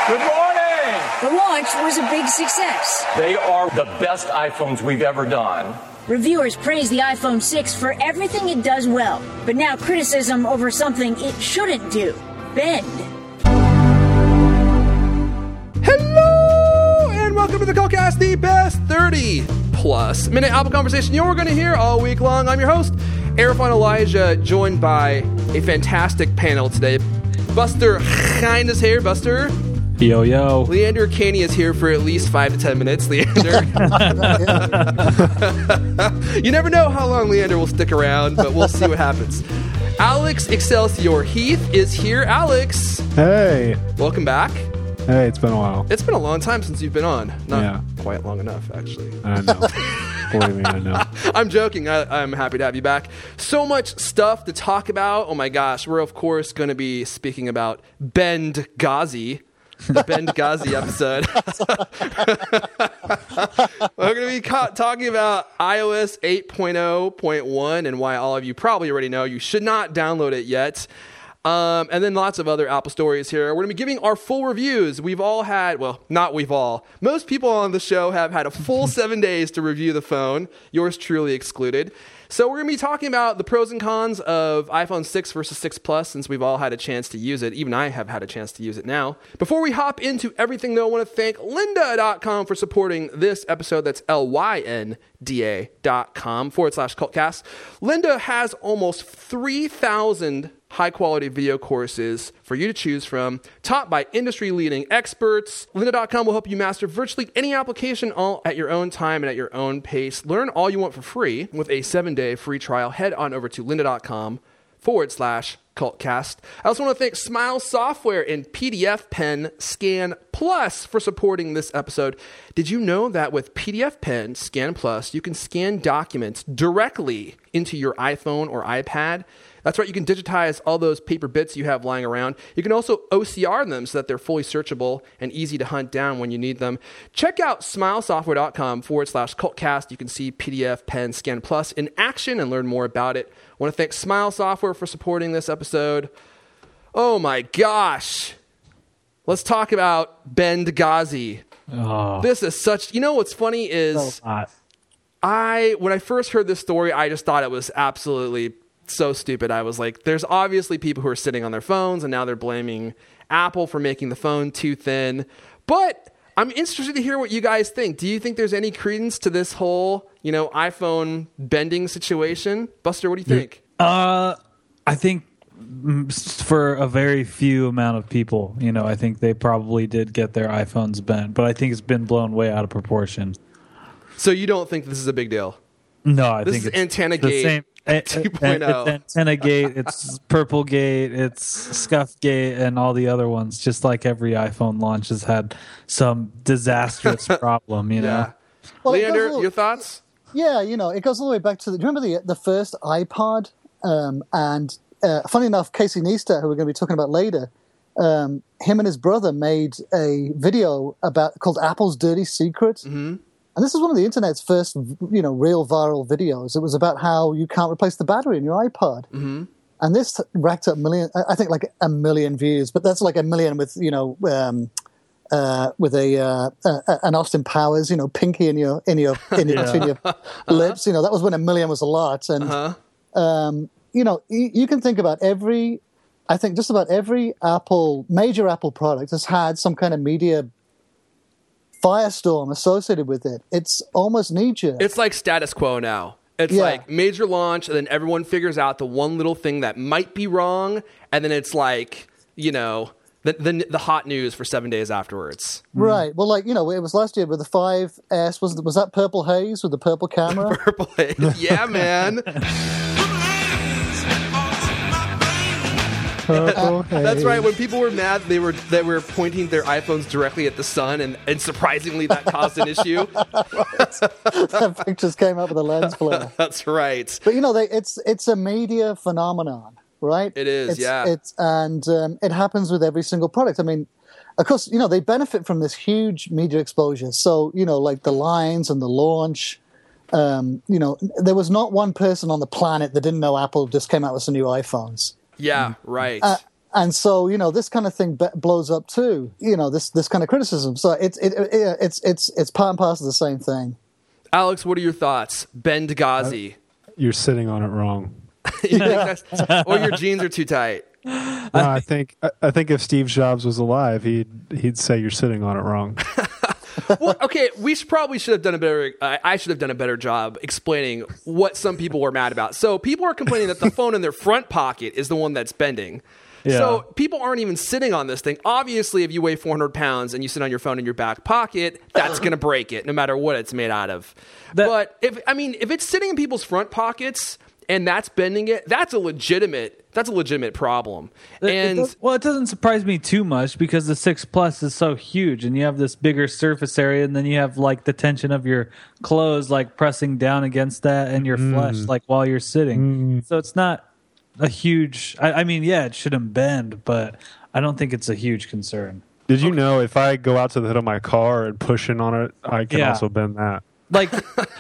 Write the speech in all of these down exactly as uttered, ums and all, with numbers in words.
Good morning. The launch was a big success. They are the best iPhones we've ever done. Reviewers praise the iPhone six for everything it does well, but now criticism over something it shouldn't do: bend. Hello, and welcome to the Cultcast, the best thirty plus minute Apple conversation you're going to hear all week long. I'm your host, Arifan Elijah, joined by a fantastic panel today. Buster Heine is here. Buster. Yo, yo. Leander Caney is here for at least five to ten minutes. Leander. You never know how long Leander will stick around, but we'll see what happens. Alex Excelsior Heath is here. Alex. Hey. Welcome back. Hey, it's been a while. It's been a long time since you've been on. Not yeah. quite long enough, actually. I know. Believe me, I know. I'm joking. I, I'm happy to have you back. So much stuff to talk about. Oh my gosh. We're, of course, going to be speaking about Benghazi. The Benghazi episode. We're going to be ca- talking about iOS eight point oh point one and why all of you probably already know you should not download it yet. Um, and then lots of other Apple stories here. We're going to be giving our full reviews. We've all had, well, not we've all. Most people on the show have had a full seven days to review the phone, yours truly excluded. So we're going to be talking about the pros and cons of iPhone six versus six Plus, since we've all had a chance to use it. Even I have had a chance to use it now. Before we hop into everything, though, I want to thank lynda dot com for supporting this episode. That's L Y N D A dot com forward slash cultcast. Lynda has almost three thousand high-quality video courses for you to choose from, taught by industry-leading experts. lynda dot com will help you master virtually any application all at your own time and at your own pace. Learn all you want for free with a seven-day free trial. Head on over to lynda dot com forward slash cultcast. I also want to thank Smile Software and P D F Pen Scan Plus for supporting this episode. Did you know that with P D F Pen Scan Plus, you can scan documents directly into your iPhone or iPad? That's right, you can digitize all those paper bits you have lying around. You can also O C R them so that they're fully searchable and easy to hunt down when you need them. Check out smilesoftware dot com forward slash cultcast. You can see P D F Pen Scan Plus in action and learn more about it. I want to thank Smile Software for supporting this episode. Oh my gosh. Let's talk about Benghazi. Oh. This is such, you know what's funny is So hot. I, when I first heard this story, I just thought it was absolutely so stupid. I was like, there's obviously people who are sitting on their phones and now they're blaming Apple for making the phone too thin. But I'm interested to hear what you guys think. Do you think there's any credence to this whole, you know, iPhone bending situation? Buster, what do you think? Uh, I think for a very few amount of people, you know, I think they probably did get their iPhones bent, but I think it's been blown way out of proportion. So you don't think this is a big deal? No, I this think is it's Antenna the Gate same. two point oh. It's Antenna Gate, it's Purple Gate, it's Scuff Gate, and all the other ones. Just like every iPhone launch has had some disastrous problem, you know. Yeah. Well, Leander, all, your thoughts? Yeah, you know, it goes all the way back to the. Do you remember the the first iPod? Um, and uh, funny enough, Casey Neistat, who we're going to be talking about later, um, him and his brother made a video about called Apple's Dirty Secret. Mm-hmm. And this is one of the internet's first, you know, real viral videos. It was about how you can't replace the battery in your iPod. Mm-hmm. And this racked up a million, I think like a million views, but that's like a million with, you know, um, uh, with a uh, uh, an Austin Powers, you know, pinky in your in your in your, Yeah. between your lips. You know, that was when a million was a lot. And Uh-huh. um, you know, you, you can think about every. I think just about every Apple major Apple product has had some kind of media firestorm associated with it. It's almost knee-jerk. It's like status quo now. It's Yeah. like major launch, and then everyone figures out the one little thing that might be wrong, and then it's like, you know, the the, the hot news for seven days afterwards. Right. Well, like, you know, it was last year with the five S. Was was that Purple Haze with the purple camera? Purple Haze. Yeah, man. Purple That's Haze. right. When people were mad, they were they were pointing their iPhones directly at the sun, and, and surprisingly, that caused an issue. Pictures came up with a lens flare. That's right. But you know, they, it's it's a media phenomenon, right? It is, it's, yeah. It's and um, it happens with every single product. I mean, of course, you know, they benefit from this huge media exposure. So you know, like the lines and the launch. Um, you know, there was not one person on the planet that didn't know Apple just came out with some new iPhones. Yeah, right. Uh, and so you know this kind of thing b- blows up too. You know this this kind of criticism. So it's it, it, it's it's it's part and parcel of the same thing. Alex, what are your thoughts? Ben Ghazi. You're sitting on it wrong. You think that's- or your jeans are too tight. No, I think I, I think if Steve Jobs was alive, he'd he'd say you're sitting on it wrong. Well, okay, we should, probably should have done a better. Uh, I should have done a better job explaining what some people were mad about. So people are complaining that the phone in their front pocket is the one that's bending. Yeah. So people aren't even sitting on this thing. Obviously, if you weigh four hundred pounds and you sit on your phone in your back pocket, that's going to break it, no matter what it's made out of. That- but if I mean, if it's sitting in people's front pockets and that's bending it, that's a legitimate. That's a legitimate problem. It- it And does- well, it doesn't surprise me too much because the six Plus is so huge, and you have this bigger surface area, and then you have like the tension of your clothes like pressing down against that, and your flesh like while you're sitting. So it's not a huge. I, I mean, yeah, it shouldn't bend, but I don't think it's a huge concern. Did you know if I go out to the hood of my car and push in on it, I can Yeah. also bend that? Like,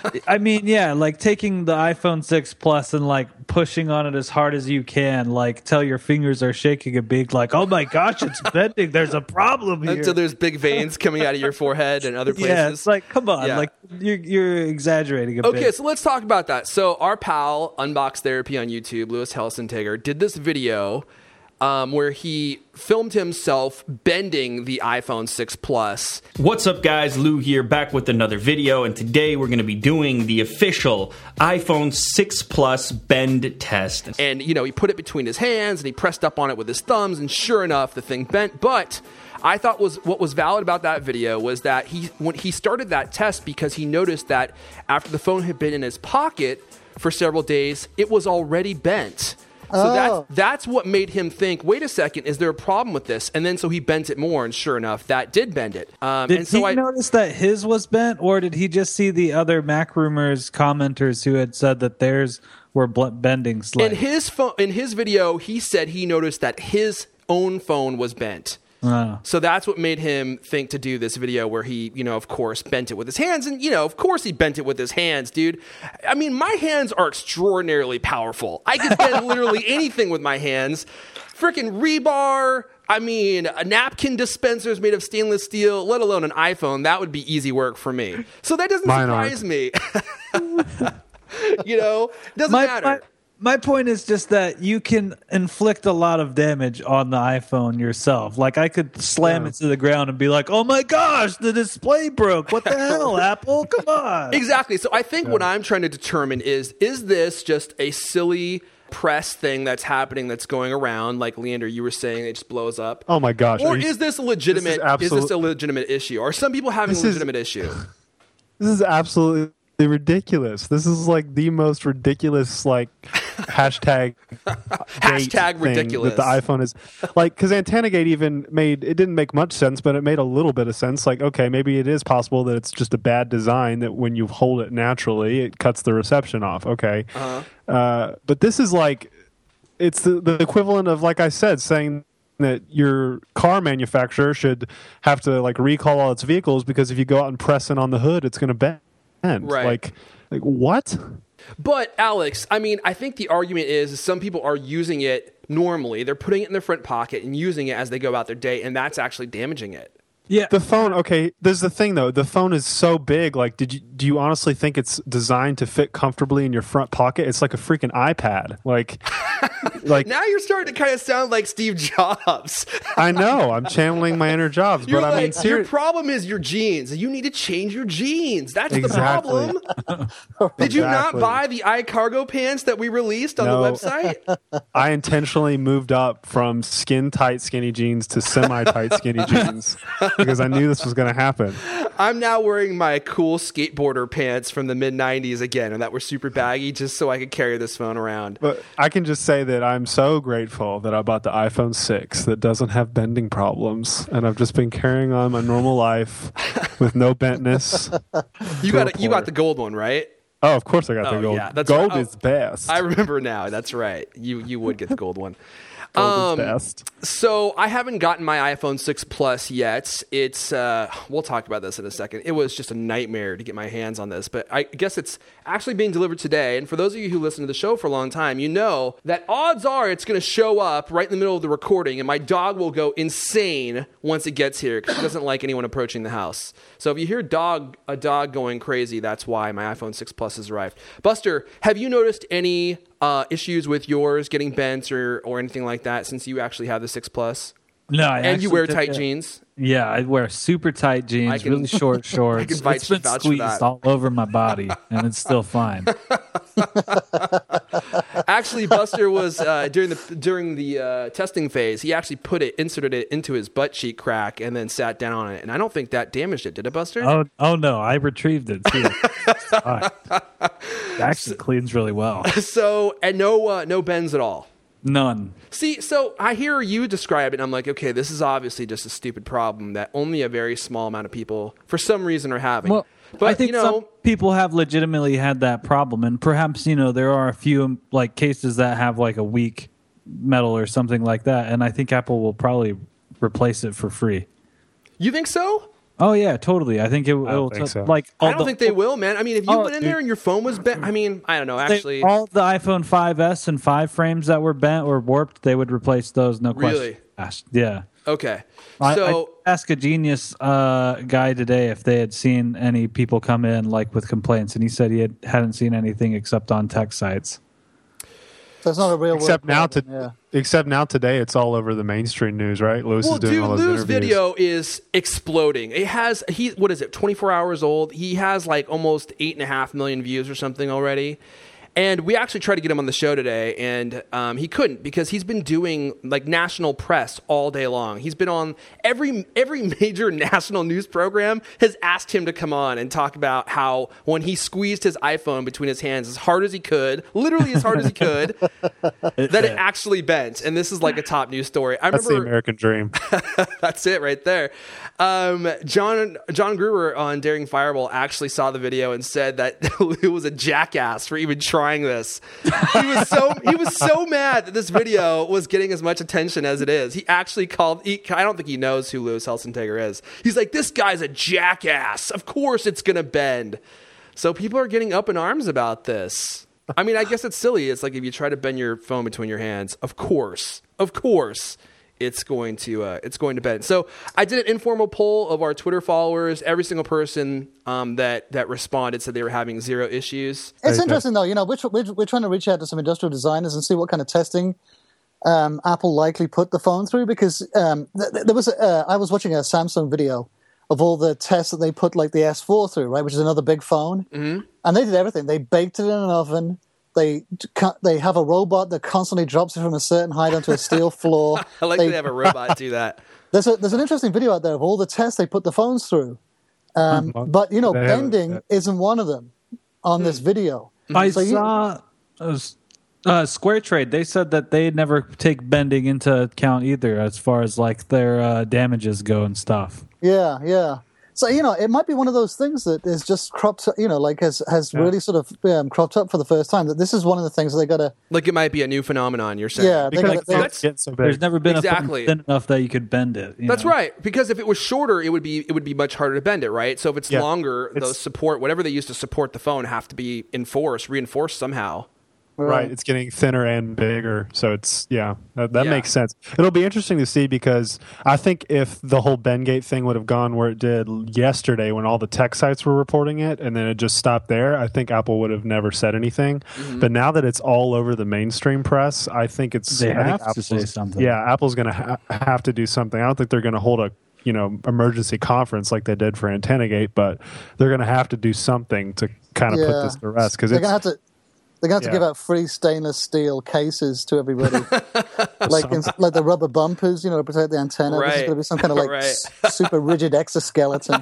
I mean, yeah, like taking the iPhone six Plus and like pushing on it as hard as you can, like till your fingers are shaking a big, like, oh my gosh, it's bending. There's a problem here. until there's big veins coming out of your forehead and other places. Yeah, it's like, come on, Yeah. like you're, you're exaggerating a Okay, bit. so let's talk about that. So our pal, Unbox Therapy on YouTube, Lewis Helsentiger, did this video um, where he filmed himself bending the iPhone six Plus. What's up, guys? Lou here, back with another video, and today we're going to be doing the official iPhone six Plus bend test. And, you know, he put it between his hands and he pressed up on it with his thumbs, and sure enough, the thing bent. But I thought was what was valid about that video was that he when he started that test because he noticed that after the phone had been in his pocket for several days, it was already bent. So Oh. that's, that's what made him think, wait a second, is there a problem with this? And then so he bent it more, and sure enough, that did bend it. Um, Did and so he I, notice that his was bent, or did he just see the other Mac Rumors commenters who had said that theirs were bl- bending in slightly? his phone, in his video, he said he noticed that his own phone was bent. Oh. So that's what made him think to do this video where he, you know, of course, bent it with his hands. And, you know, of course he bent it with his hands, dude. I mean, my hands are extraordinarily powerful. I can bend literally anything with my hands. Freaking rebar. I mean, a napkin dispensers made of stainless steel, let alone an iPhone. That would be easy work for me. So that doesn't Mine surprise me. You know, it doesn't my, matter. my, my point is just that you can inflict a lot of damage on the iPhone yourself. Like, I could slam it to the ground and be like, oh my gosh, the display broke. What the hell, Apple? Come on. Exactly. So I think what I'm trying to determine is, is this just a silly press thing that's happening that's going around, like Leander, you were saying, it just blows up? Oh my gosh! Or Are you- is this a legitimate, This is is, this a absolute- legitimate issue? Are some people having This a is- legitimate issue? This is absolutely ridiculous. This is like the most ridiculous like hashtag Hashtag gate thing ridiculous. that the iPhone is like, because AntennaGate even made it didn't make much sense, but it made a little bit of sense. Like, okay, maybe it is possible that it's just a bad design that when you hold it naturally, it cuts the reception off. Okay, Uh-huh. uh, but this is like it's the, the equivalent of, like I said, saying that your car manufacturer should have to like recall all its vehicles because if you go out and press in on the hood, it's going to bend. Right. Like, like what? But Alex, I mean, I think the argument is, is some people are using it normally. They're putting it in their front pocket and using it as they go about their day, and that's actually damaging it. Yeah. The phone, okay, there's the thing though. The phone is so big. Like, did you do you honestly think it's designed to fit comfortably in your front pocket? It's like a freaking iPad. Like, like Now you're starting to kind of sound like Steve Jobs. I know I'm channeling my inner Jobs, You're but like, I mean, your seriously, problem is your jeans. You need to change your jeans. That's Exactly. the problem. Did you not Exactly. buy the iCargo pants that we released on No. the website? I intentionally moved up from skin tight skinny jeans to semi tight skinny jeans because I knew this was going to happen. I'm now wearing my cool skateboarder pants from the mid nineties again, and that were super baggy just so I could carry this phone around. But I can just say that I'm so grateful that I bought the iPhone six that doesn't have bending problems, and I've just been carrying on my normal life with no bentness. You to got a it, you got point. the gold one, right? Oh, of course I got Oh, the gold. yeah, that's gold right. Oh, is best. I remember now. That's right. You you would get the gold one. Gold is best. So I haven't gotten my iPhone six Plus yet. It's uh, we'll talk about this in a second. It was just a nightmare to get my hands on this, but I guess it's actually being delivered today. And for those of you who listen to the show for a long time, you know that odds are it's going to show up right in the middle of the recording, and my dog will go insane once it gets here because she doesn't like anyone approaching the house. So if you hear dog a dog going crazy, that's why my iPhone six Plus has arrived. Buster, have you noticed any uh, issues with yours getting bent or or anything like that since you actually have the six Plus? No, I and you actually wear did tight that. jeans. Yeah, I wear super tight I jeans, can- really short shorts. I can vouch- It's been vouch for squeezed that. all over my body, and it's still fine. Actually, Buster was uh, during the during the uh, testing phase. He actually put it, inserted it into his butt cheek crack, and then sat down on it. And I don't think that damaged it, did it, Buster? Oh, oh no, I retrieved it too. It's fine. It actually cleans really well. So and no uh, no bends at all. None. See, so I hear you describe it, and I'm like, okay, this is obviously just a stupid problem that only a very small amount of people, for some reason, are having. Well, but I think you know, some people have legitimately had that problem, and perhaps you know there are a few like cases that have like a weak metal or something like that, and I think Apple will probably replace it for free. you think so? Oh yeah, totally. I think it will. I don't think so. Like all I don't the, think they will, man. I mean, if you Oh, went in dude. there and your phone was bent, I mean, I don't know. they- Actually, all the iPhone five S and five frames that were bent or warped, they would replace those. No Really? question asked. Yeah. okay. I, So I asked a Genius uh, guy today if they had seen any people come in like with complaints, and he said he had, hadn't seen anything except on tech sites. So it's not a real Except world now, to, problem, yeah. except now today, it's all over the mainstream news, right? Lewis well, is doing dude, all those Lou's interviews. video is exploding. It has he what is it? twenty-four hours old. He has like almost eight and a half million views or something already. And we actually tried to get him on the show today, and um, he couldn't because he's been doing like national press all day long. He's been on every every major national news program has asked him to come on and talk about how when he squeezed his iPhone between his hands as hard as he could, literally as hard as he could, that it actually bent. And this is like a top news story. I That's remember the American dream. That's it right there. Um, John John Gruber on Daring Fireball actually saw the video and said that Lou was a jackass for even trying this. He was so he was so mad that this video was getting as much attention as it is. He actually called. He, I don't think he knows who Louis Helsentegger is. He's like, this guy's a jackass. Of course it's gonna bend. So people are getting up in arms about this. I mean, I guess it's silly. It's like if you try to bend your phone between your hands, of course, of course. It's going to uh, it's going to bend. So I did an informal poll of our Twitter followers. Every single person um, that that responded said they were having zero issues. It's interesting though, you know, we're, we're, we're trying to reach out to some industrial designers and see what kind of testing um, Apple likely put the phone through because um, th- th- there was a, uh, I was watching a Samsung video of all the tests that they put like the S four through, right, which is another big phone, mm-hmm. and they did everything. They baked it in an oven. They they have a robot that constantly drops it from a certain height onto a steel floor. I like they, they have a robot do that. There's a there's an interesting video out there of all the tests they put the phones through, um, but you know, They have- bending isn't one of them on this video. I So you- saw uh, uh, Square Trade. They said that they never take bending into account either, as far as like their uh, damages go and stuff. Yeah, yeah. So, you know, it might be one of those things that is just cropped, you know, like has, has Yeah. really sort of um, cropped up for the first time. That this is one of the things that they got to, Like it might be a new phenomenon. You're saying, yeah, they Because got the to. phone's getting so big. There's never been Exactly. a phone thin enough that you could bend it. you That's know? right. Because if it was shorter, it would be it would be much harder to bend it, right? So if it's Yeah. longer, It's- those support whatever they use to support the phone have to be enforced, reinforced somehow. Right, it's getting thinner and bigger, so it's yeah, that, that Yeah. makes sense. It'll be interesting to see because I think if the whole Bendgate thing would have gone where it did yesterday when all the tech sites were reporting it, and then it just stopped there, I think Apple would have never said anything. Mm-hmm. But now that it's all over the mainstream press, I think it's They I think have to say Apple's- something. Yeah, Apple's going to ha- have to do something. I don't think they're going to hold a you know emergency conference like they did for AntennaGate, but they're going to have to do something to kind of Yeah. put this to rest because They're it's going to have to. They're going to have to Yeah. give out free stainless steel cases to everybody, like in, like the rubber bumpers, you know, to protect the antenna. This is Right. going to be some kind of like Right. s- super rigid exoskeleton.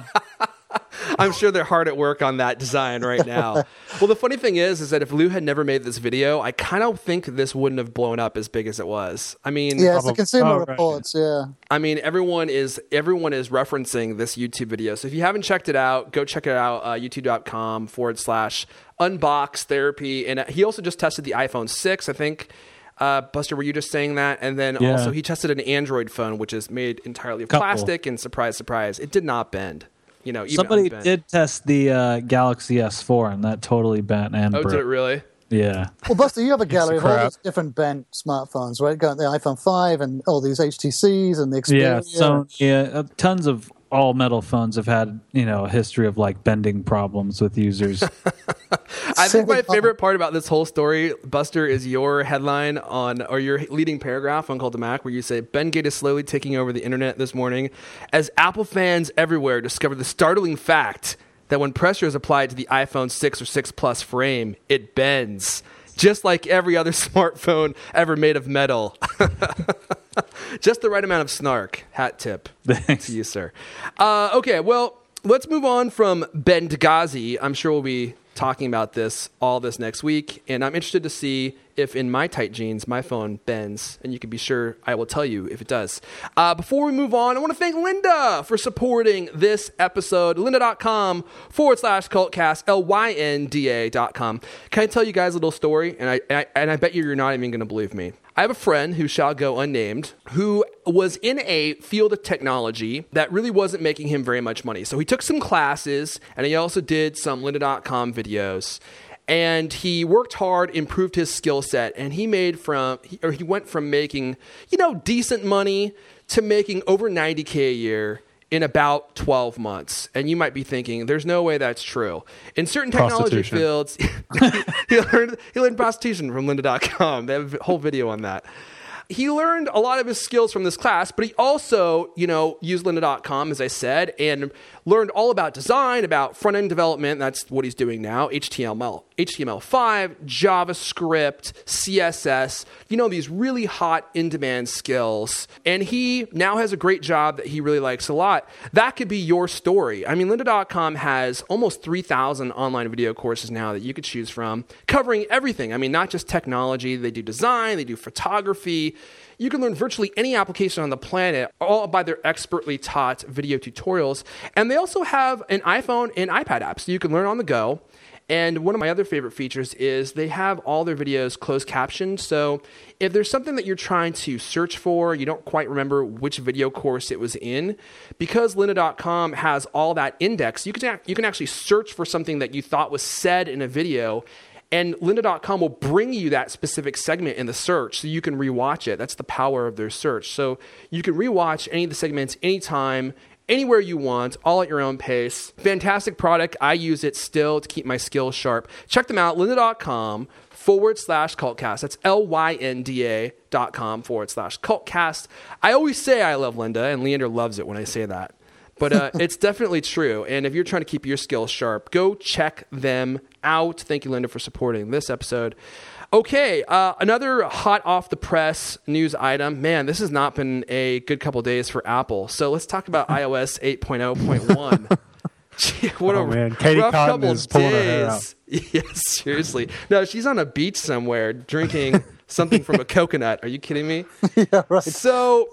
I'm sure they're hard at work on that design right now. Well, the funny thing is, is that if Lou had never made this video, I kind of think this wouldn't have blown up as big as it was. I mean, Yeah, it's the Probably- Consumer oh, right. Reports. Yeah, I mean, everyone is everyone is referencing this YouTube video. So if you haven't checked it out, go check it out. Uh, YouTube.com forward slash unbox therapy. And he also just tested the iPhone six, I think. Uh, Buster, were you just saying that? And then Yeah. also he tested an Android phone, which is made entirely of Couple. plastic, and surprise, surprise, it did not bend. You know, even Somebody unbent. did test the uh, Galaxy S four, and that totally bent and Oh, broke. did it really? Yeah. Well, Buster, you have a gallery of all crap. these different bent smartphones, right? Got the iPhone five and all these H T Cs and the Yeah, Xperia. so yeah, uh, tons of all metal phones have had, you know, a history of like bending problems with users. I think my Civic- favorite part about this whole story, Buster, is your headline on, or your leading paragraph on Call to Mac, where you say, Ben Gate is slowly taking over the internet this morning as Apple fans everywhere discover the startling fact that when pressure is applied to the iPhone six or six Plus frame, it bends. Just like every other smartphone ever made of metal. Just the right amount of snark. Hat tip Thanks. to you, sir. Uh, okay, well, let's move on from Benghazi. I'm sure we'll be talking about this all this next week, and I'm interested to see if in my tight jeans my phone bends, and you can be sure I will tell you if it does. Uh, before we move on, I want to thank Linda for supporting this episode. Lynda.com forward slash cultcast, L Y N D A dot com. Can I tell you guys a little story? And I, and I, and I bet you you're not even going to believe me. I have a friend who shall go unnamed who was in a field of technology that really wasn't making him very much money. So he took some classes, and he also did some Lynda dot com videos. And he worked hard, improved his skill set, and he made from, or he went from making, you know, decent money to making over ninety K a year in about twelve months. And you might be thinking, there's no way that's true. In certain technology Prostitution. fields, he learned he learned prostitution from Lynda dot com. They have a whole video on that. He learned a lot of his skills from this class, but he also, you know, used Lynda dot com, as I said, and learned all about design, about front-end development. That's what he's doing now. H T M L, H T M L five, JavaScript, C S S, you know, these really hot in-demand skills. And he now has a great job that he really likes a lot. That could be your story. I mean, Lynda dot com has almost three thousand online video courses now that you could choose from, covering everything. I mean, not just technology. They do design, they do photography. You can learn virtually any application on the planet, all by their expertly taught video tutorials. And they also have an iPhone and iPad app, so you can learn on the go. And one of my other favorite features is they have all their videos closed captioned. So if there's something that you're trying to search for, you don't quite remember which video course it was in, because Lynda dot com has all that index, you can, you can actually search for something that you thought was said in a video, and Lynda dot com will bring you that specific segment in the search so you can rewatch it. That's the power of their search. So you can rewatch any of the segments anytime, anywhere you want, all at your own pace. Fantastic product. I use it still to keep my skills sharp. Check them out, Lynda.com forward slash cultcast. That's L Y N D A dot com forward slash cultcast. I always say I love Lynda, and Leander loves it when I say that. But uh, it's definitely true. And if you're trying to keep your skills sharp, go check them out. Thank you, Lynda, for supporting this episode. Okay, uh, another hot off the press news item. Man, this has not been a good couple days for Apple. So let's talk about i O S eight point oh point one. Gee, what Oh, a man. Katie rough Cotton couple is pulling her hair days. Yes, seriously. No, she's on a beach somewhere drinking something from a coconut. Are you kidding me? Yeah, right. So,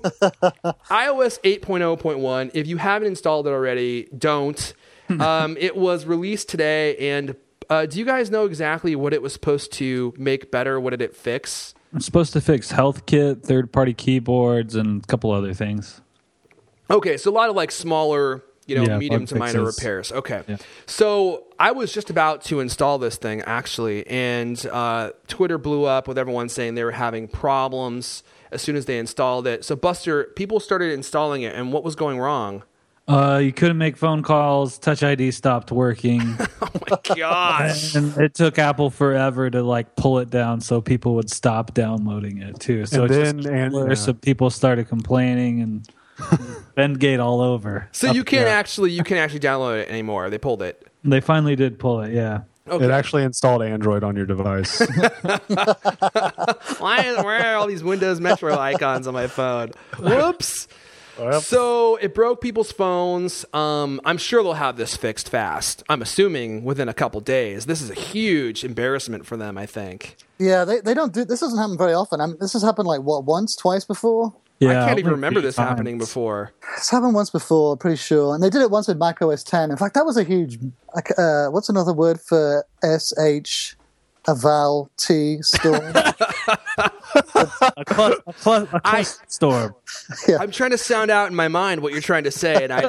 i O S eight point oh point one, if you haven't installed it already, don't. Um, it was released today, and uh, do you guys know exactly what it was supposed to make better? What did it fix? It's supposed to fix HealthKit, third-party keyboards, and a couple other things. Okay, so a lot of like smaller, you know, Yeah, medium bug to minor fixes. repairs. Okay. Yeah. So I was just about to install this thing actually, and uh, Twitter blew up with everyone saying they were having problems as soon as they installed it. So Buster, people started installing it, and what was going wrong? Uh, you couldn't make phone calls. Touch I D stopped working. Oh my gosh. And it took Apple forever to like pull it down so people would stop downloading it too. So And it's then- just and- worse. yeah. So people started complaining and Bendgate all over. So Up you can't there. actually you can't actually download it anymore. They pulled it. They finally did pull it. Yeah. Okay. It actually installed Android on your device. Why is, where are all these Windows Metro icons on my phone? Whoops. Well. So it broke people's phones. Um, I'm sure they'll have this fixed fast. I'm assuming within a couple days. This is a huge embarrassment for them, I think. Yeah, they, they don't do this. Doesn't happen very often. I mean, this has happened like what once, twice before. Yeah. I can't even only remember three this happening times. before. It's happened once before, pretty sure. And they did it once with Mac O S ten. In fact, that was a huge. like, Uh, what's another word for S H? A Val T storm. a cluster, a cluster, a I- cluster storm. I'm trying to sound out in my mind what you're trying to say, and I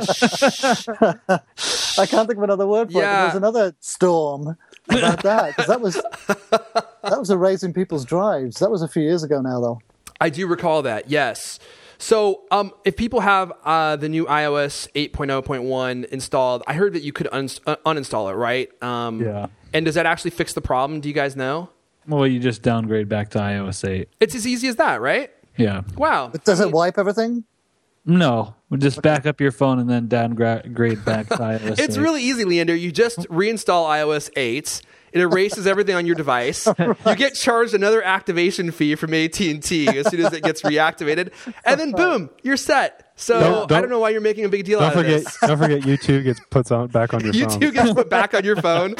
I can't think of another word for it. But Yeah. there was another storm about that because that was that was erasing people's drives. That was a few years ago now, though. I do recall that. Yes. So, um, if people have uh, the new iOS eight point oh point one installed, I heard that you could un- uh, uninstall it, right? Um, Yeah. And does that actually fix the problem? Do you guys know? Well, you just downgrade back to iOS eight. It's as easy as that, right? Yeah. Wow. But does it wipe everything? No, just back up your phone and then downgrade back to iOS It's eight. really easy, Leander. You just reinstall iOS eight. It erases everything on your device. You get charged another activation fee from A T and T as soon as it gets reactivated, and then boom, you're set. So Don't- don't- I don't know why you're making a big deal Don't out of forget, this. don't forget, YouTube gets puts on back on your You phone. two gets put back on your phone.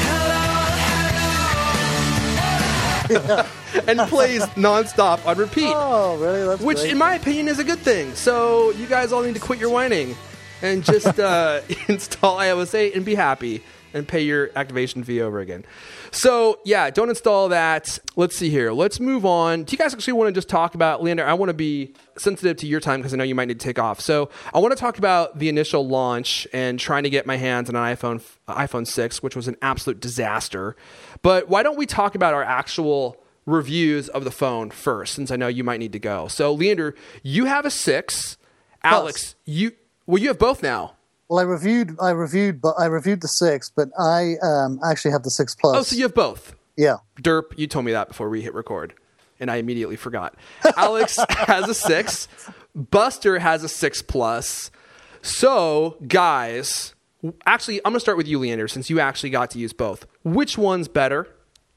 And plays nonstop on repeat, Oh, really? That's which great. in my opinion is a good thing. So you guys all need to quit your whining and just uh, install iOS eight and be happy and pay your activation fee over again. So yeah, don't install that. Let's see here. Let's move on. Do you guys actually want to just talk about, Leander? I want to be sensitive to your time because I know you might need to take off. So I want to talk about the initial launch and trying to get my hands on an iPhone iPhone six, which was an absolute disaster. But why don't we talk about our actual reviews of the phone first, since I know you might need to go. So Leander, you have a six. Alex, you well, you have both now. Well, I reviewed, I reviewed, but I reviewed the six, but I um, actually have the six plus. Oh, so you have both. Yeah. Derp, you told me that before we hit record, and I immediately forgot. Alex has a six. Buster has a six plus. So, guys, actually, I'm going to start with you, Leander, since you actually got to use both. Which one's better?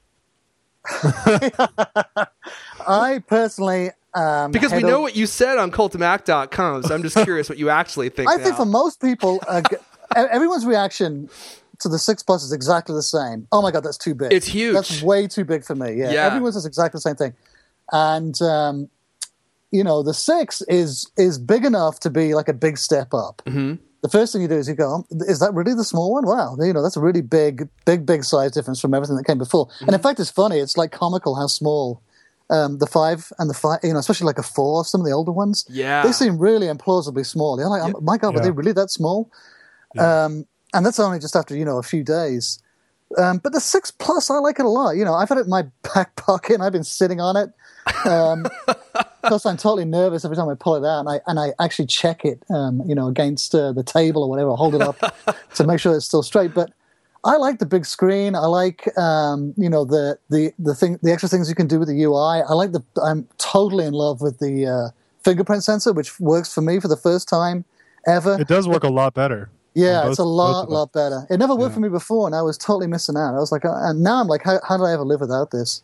I personally, um, Because we head know over- what you said on Cultimac dot com, so I'm just curious what you actually think. I now. think for most people, uh, g- everyone's reaction to the six plus is exactly the same. Oh my god, that's too big. It's huge. That's way too big for me. Yeah, Yeah. everyone says exactly the same thing, and um, you know, the six is is big enough to be like a big step up. Mm-hmm. The first thing you do is you go, is that really the small one? Wow, you know, that's a really big, big, big size difference from everything that came before. Mm-hmm. And in fact, it's funny. It's like comical how small um, the five and the five, you know, especially like a four, some of the older ones. Yeah. They seem really implausibly small. You're like, oh, my God, were they Yeah. really that small? Um, and that's only just after, you know, a few days. Um, but the six plus, I like it a lot. You know, I've had it in my back pocket and I've been sitting on it. Um, plus, I'm totally nervous every time I pull it out, and I and I actually check it, um, you know, against uh, the table or whatever. I hold it up to make sure it's still straight. But I like the big screen. I like, um, you know, the the the thing, the extra things you can do with the U I. I like the. I'm totally in love with the uh, fingerprint sensor, which works for me for the first time ever. It does work a lot better. Yeah, on both- it's a both lot, of them. lot better. It never worked for me before, and I was totally missing out. I was like, uh, and now I'm like, how, how did I ever live without this?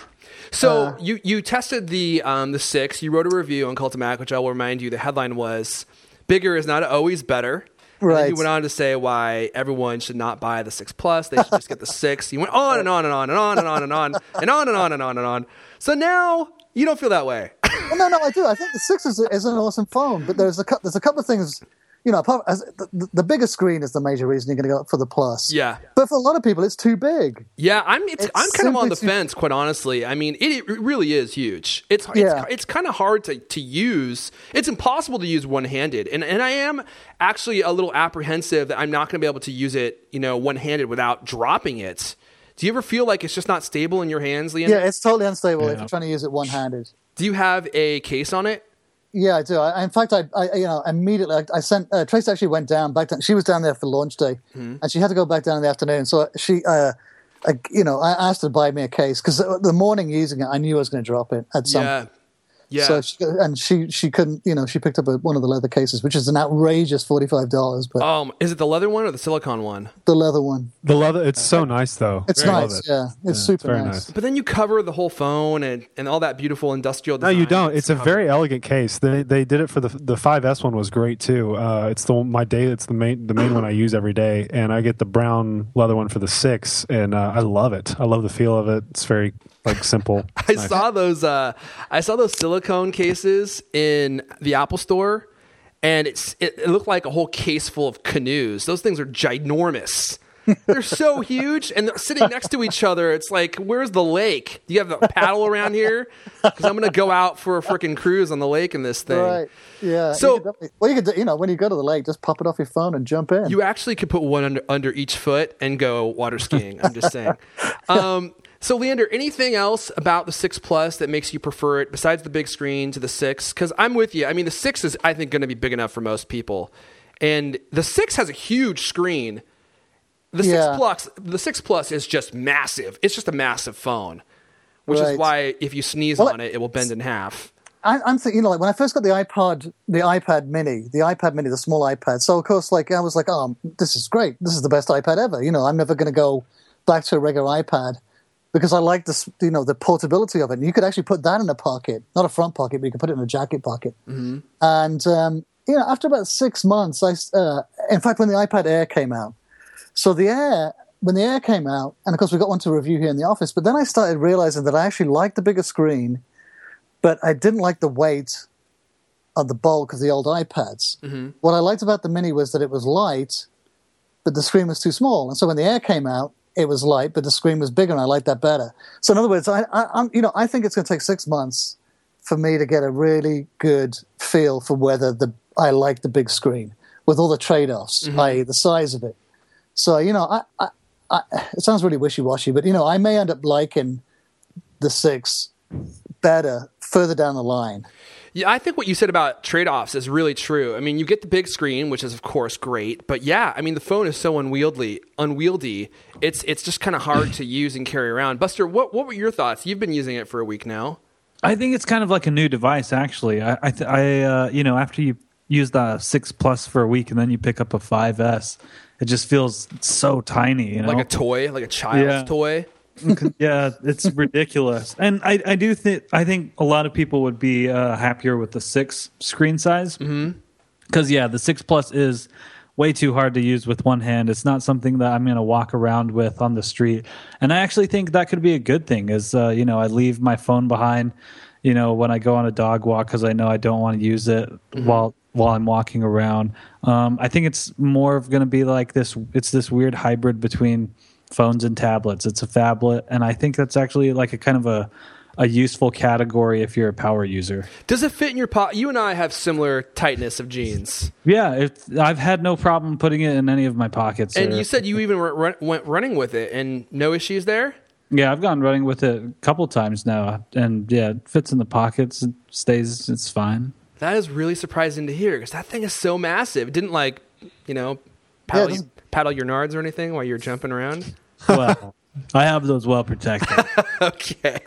So Uh, you you tested the um, the six. You wrote a review on Cultimac, which I will remind you. The headline was "Bigger is not always better." And then Right. you went on to say why everyone should not buy the six plus. They should just get the six. You went on and on and on and on and on and on and on and on and on and on. So now you don't feel that way. Well, no, no, I do. I think the six is, is an awesome phone, but there's a cou- there's a couple of things. You know, apart, as, the, the bigger screen is the major reason you're going to go for the plus. Yeah. But for a lot of people, it's too big. Yeah, I'm. It's, It's I'm kind of on simply the too- fence, quite honestly. I mean, it, it really is huge. It's Yeah. it's, it's kind of hard to, to use. It's impossible to use one handed, and and I am actually a little apprehensive that I'm not going to be able to use it, you know, one handed without dropping it. Do you ever feel like it's just not stable in your hands, Leon? Yeah, it's totally unstable if Yeah. you're trying to use it one-handed. Do you have a case on it? Yeah, I do. I, in fact, I, I you know immediately I, I sent uh, Trace actually went down back down. She was down there for launch day, and she had to go back down in the afternoon. So she, uh, I, you know, I asked her to buy me a case because the morning using it, I knew I was going to drop it at some. Yeah, yeah. So she, and she she couldn't, you know, she picked up a, one of the leather cases, which is an outrageous forty-five dollars, but um, is it the leather one or the silicone one? the leather one, The leather, it's so nice though. it's I love nice. it. Yeah, it's super very nice. nice. But then you cover the whole phone and, and all that beautiful industrial No, design. you don't. It's a very elegant case. They they did it for the the five S one was great too. Uh, it's the one- my day. It's the main the main one I use every day, and I get the brown leather one for the six, and uh, I love it. I love the feel of it. It's very like simple. It's I nice. saw those. Uh, I saw those silicone cases in the Apple Store, and it's it, it looked like a whole case full of canoes. Those things are ginormous. They're so huge, and they're sitting next to each other. It's like, where's the lake? Do you have a paddle around here? Because I'm going to go out for a freaking cruise on the lake in this thing. Right. Yeah. So, you could, well, you could, do- you know, when you go to the lake, just pop it off your phone and jump in. you actually could put one under, under each foot and go water skiing. I'm just saying. Um, so, Leander, anything else about the six Plus that makes you prefer it besides the big screen to the six? Because I'm with you. I mean, the six is, I think, going to be big enough for most people. And the six has a huge screen. The Yeah. six Plus, the six Plus is just massive. It's just a massive phone, which Right. is why if you sneeze Well, on it, it will bend in half. I, I'm thinking, you know, like when I first got the iPod, the iPad Mini, the iPad Mini, the small iPad. So of course, like I was like, oh, this is great. This is the best iPad ever. You know, I'm never going to go back to a regular iPad because I like this, you know, the portability of it. And you could actually put that in a pocket, not a front pocket, but you could put it in a jacket pocket. Mm-hmm. And um, you know, after about six months, I, uh, in fact, when the iPad Air came out, so the Air. When the Air came out, and of course we got one to review here in the office, but then I started realizing that I actually liked the bigger screen, but I didn't like the weight of the bulk of the old iPads. Mm-hmm. What I liked about the Mini was that it was light, but the screen was too small. And so when the Air came out, it was light, but the screen was bigger, and I liked that better. So in other words, I, I, I'm, you know, I think it's going to take six months for me to get a really good feel for whether the I like the big screen with all the trade-offs, mm-hmm. that is the size of it. So, you know, I, I I, it sounds really wishy-washy, but, you know, I may end up liking the six better further down the line. Yeah, I think what you said about trade-offs is really true. I mean, you get the big screen, which is, of course, great. But, yeah, I mean, the phone is so unwieldy. unwieldy. It's it's just kind of hard to use and carry around. Buster, what, what were your thoughts? You've been using it for a week now. I think it's kind of like a new device, actually. I, I, th- I uh, you know, after you use the six Plus for a week and then you pick up a five S, it just feels so tiny, you know? Like a toy, like a child's yeah. toy. Yeah, it's ridiculous. And I, I do think I think a lot of people would be uh, happier with the six screen size. Because, mm-hmm. yeah, the six Plus is way too hard to use with one hand. It's not something that I'm going to walk around with on the street. And I actually think that could be a good thing is, uh, you know, I leave my phone behind, you know, when I go on a dog walk because I know I don't want to use it mm-hmm. while while I'm walking around. Um, I think it's more of going to be like this. It's this weird hybrid between phones and tablets. It's a phablet, and I think that's actually like a kind of a, a useful category if you're a power user. Does it fit in your pocket? You and I have similar tightness of jeans. Yeah, it, I've had no problem putting it in any of my pockets. And or, you said you even run, went running with it, and no issues there? Yeah, I've gone running with it a couple times now, and yeah, it fits in the pockets. It stays. It's fine. That is really surprising to hear because that thing is so massive. It didn't like, you know, paddle, Yeah, you, paddle your nards or anything while you're jumping around? Well, I have those well protected. Okay.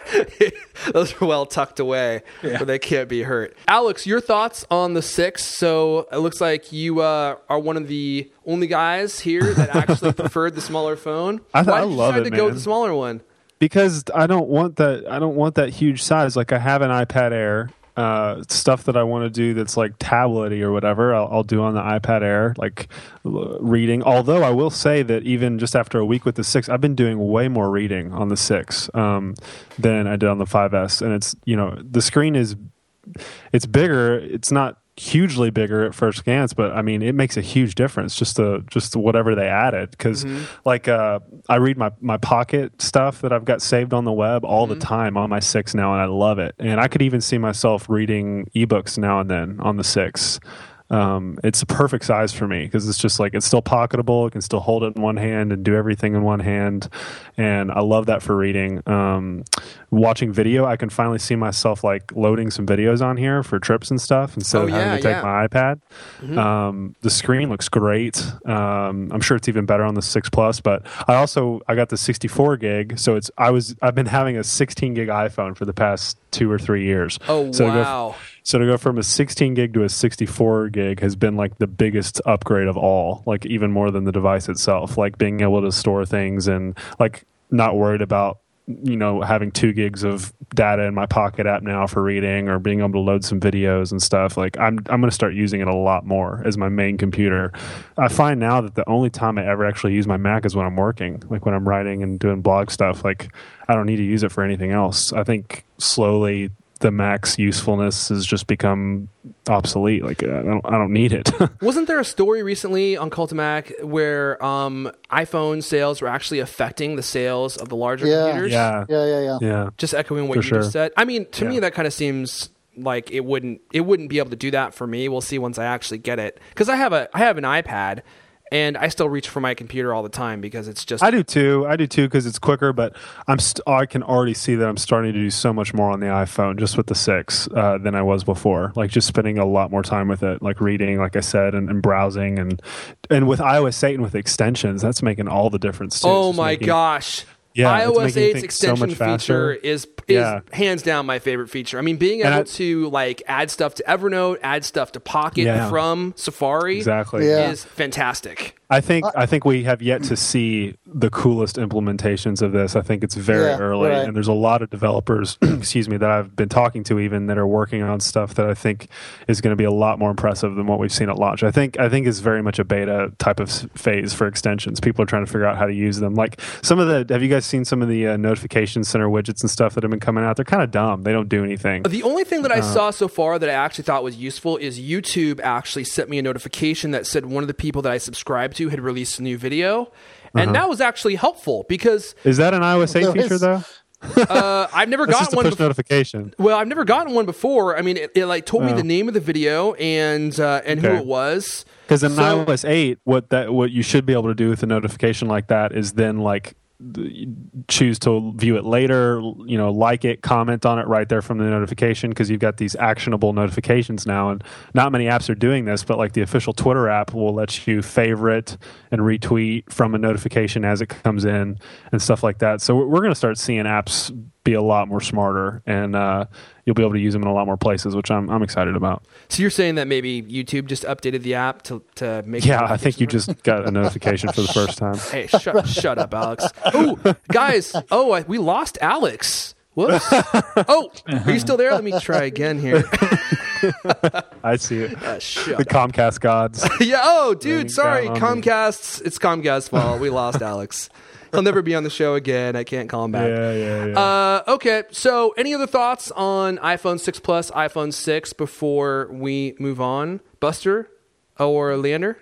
Those are well tucked away Yeah. where they can't be hurt. Alex, your thoughts on the six? So it looks like you uh, are one of the only guys here that actually preferred the smaller phone. I, Why I did you love decide it, to go with man. the smaller one? Because I don't want that. I don't want that huge size. Like I have an iPad Air. Uh, stuff that I want to do that's like tablet-y or whatever, I'll, I'll do on the iPad Air, like l- reading. Although I will say that even just after a week with the six, I've been doing way more reading on the six um, than I did on the five S. And it's, you know, the screen is, it's bigger. It's not hugely bigger at first glance, but I mean, it makes a huge difference just to just to whatever they added. Because mm-hmm. like uh, I read my my Pocket stuff that I've got saved on the web all mm-hmm. the time on my six now, and I love it. And I could even see myself reading ebooks now and then on the six. Um, it's a perfect size for me because it's just like it's still pocketable. It can still hold it in one hand and do everything in one hand, and I love that for reading. Um, watching video, I can finally see myself like loading some videos on here for trips and stuff instead oh, of having yeah, to take yeah. my iPad. Mm-hmm. Um, the screen looks great. Um, I'm sure it's even better on the six Plus, but I also I got the sixty-four gig, so it's I was I've been having a sixteen gig iPhone for the past two or three years. Oh so wow. To go, so to go from a sixteen gig to a sixty-four gig has been like the biggest upgrade of all, like even more than the device itself, like being able to store things and like not worried about, you know, having two gigs of data in my Pocket app now for reading or being able to load some videos and stuff. Like I'm, I'm going to start using it a lot more as my main computer. I find now that the only time I ever actually use my Mac is when I'm working, like when I'm writing and doing blog stuff. Like I don't need to use it for anything else. I think slowly the Mac's usefulness has just become obsolete. Like I don't, I don't need it. Wasn't there a story recently on Cult of Mac where um, iPhone sales were actually affecting the sales of the larger Yeah. computers? yeah, Yeah, yeah, yeah. yeah. Just echoing what For you sure. just said. I mean, to me, Yeah. that kind of seems like it wouldn't it wouldn't be able to do that for me. We'll see once I actually get it, because I have a I have an iPad. And I still reach for my computer all the time because it's just. I do too. I do too because it's quicker. But I'm st- I can already see that I'm starting to do so much more on the iPhone just with the six uh, than I was before. Like just spending a lot more time with it, like reading, like I said, and, and browsing, and and with iOS eight and with extensions, that's making all the difference. Too. It's Oh just my making- gosh. Yeah, it's iOS making eight's things so extension much faster. feature is is Yeah. hands down my favorite feature. I mean, being And able I- to like add stuff to Evernote, add stuff to Pocket Yeah. from Safari Exactly. Yeah. is fantastic. I think I think we have yet to see the coolest implementations of this. I think it's very Yeah, early, right. and there's a lot of developers, excuse me, that I've been talking to even that are working on stuff that I think is going to be a lot more impressive than what we've seen at launch. I think I think it's very much a beta type of s- phase for extensions. People are trying to figure out how to use them. Like some of the, have you guys seen some of the uh, notification center widgets and stuff that have been coming out? They're kind of dumb. They don't do anything. The only thing Uh. that I saw so far that I actually thought was useful is YouTube actually sent me a notification that said one of the people that I subscribed to had released a new video. And Uh-huh. that was actually helpful because Is that an iOS eight There feature is- though? uh, I've never That's gotten just a one push before. notification. Well, I've never gotten one before. I mean, it, it like told me Oh. the name of the video and uh, and who Okay. it was. Because in So- iOS eight, what that what you should be able to do with a notification like that is then like th- choose to view it later, you know, like it, comment on it right there from the notification, because you've got these actionable notifications now, and not many apps are doing this, but like the official Twitter app will let you favorite and retweet from a notification as it comes in and stuff like that. So we're, we're going to start seeing apps be a lot more smarter, and uh, you'll be able to use them in a lot more places, which I'm I'm excited about. So you're saying that maybe YouTube just updated the app to to make Yeah, I think you notifications just got a notification for the first time. work? Hey, shut shut up, Alex. Oh, guys. Oh, I, we lost Alex. Whoops. Oh, are you still there? Let me try again here. I see it. Uh, shut The Comcast gods. Yeah. Oh, dude. Raining Sorry. down on me. Comcast's. It's Comcast's fault. We lost Alex. He'll never be on the show again. I can't call him back. Yeah, yeah, yeah. Uh, okay. So, any other thoughts on iPhone six Plus, iPhone six before we move on, Buster or Leander?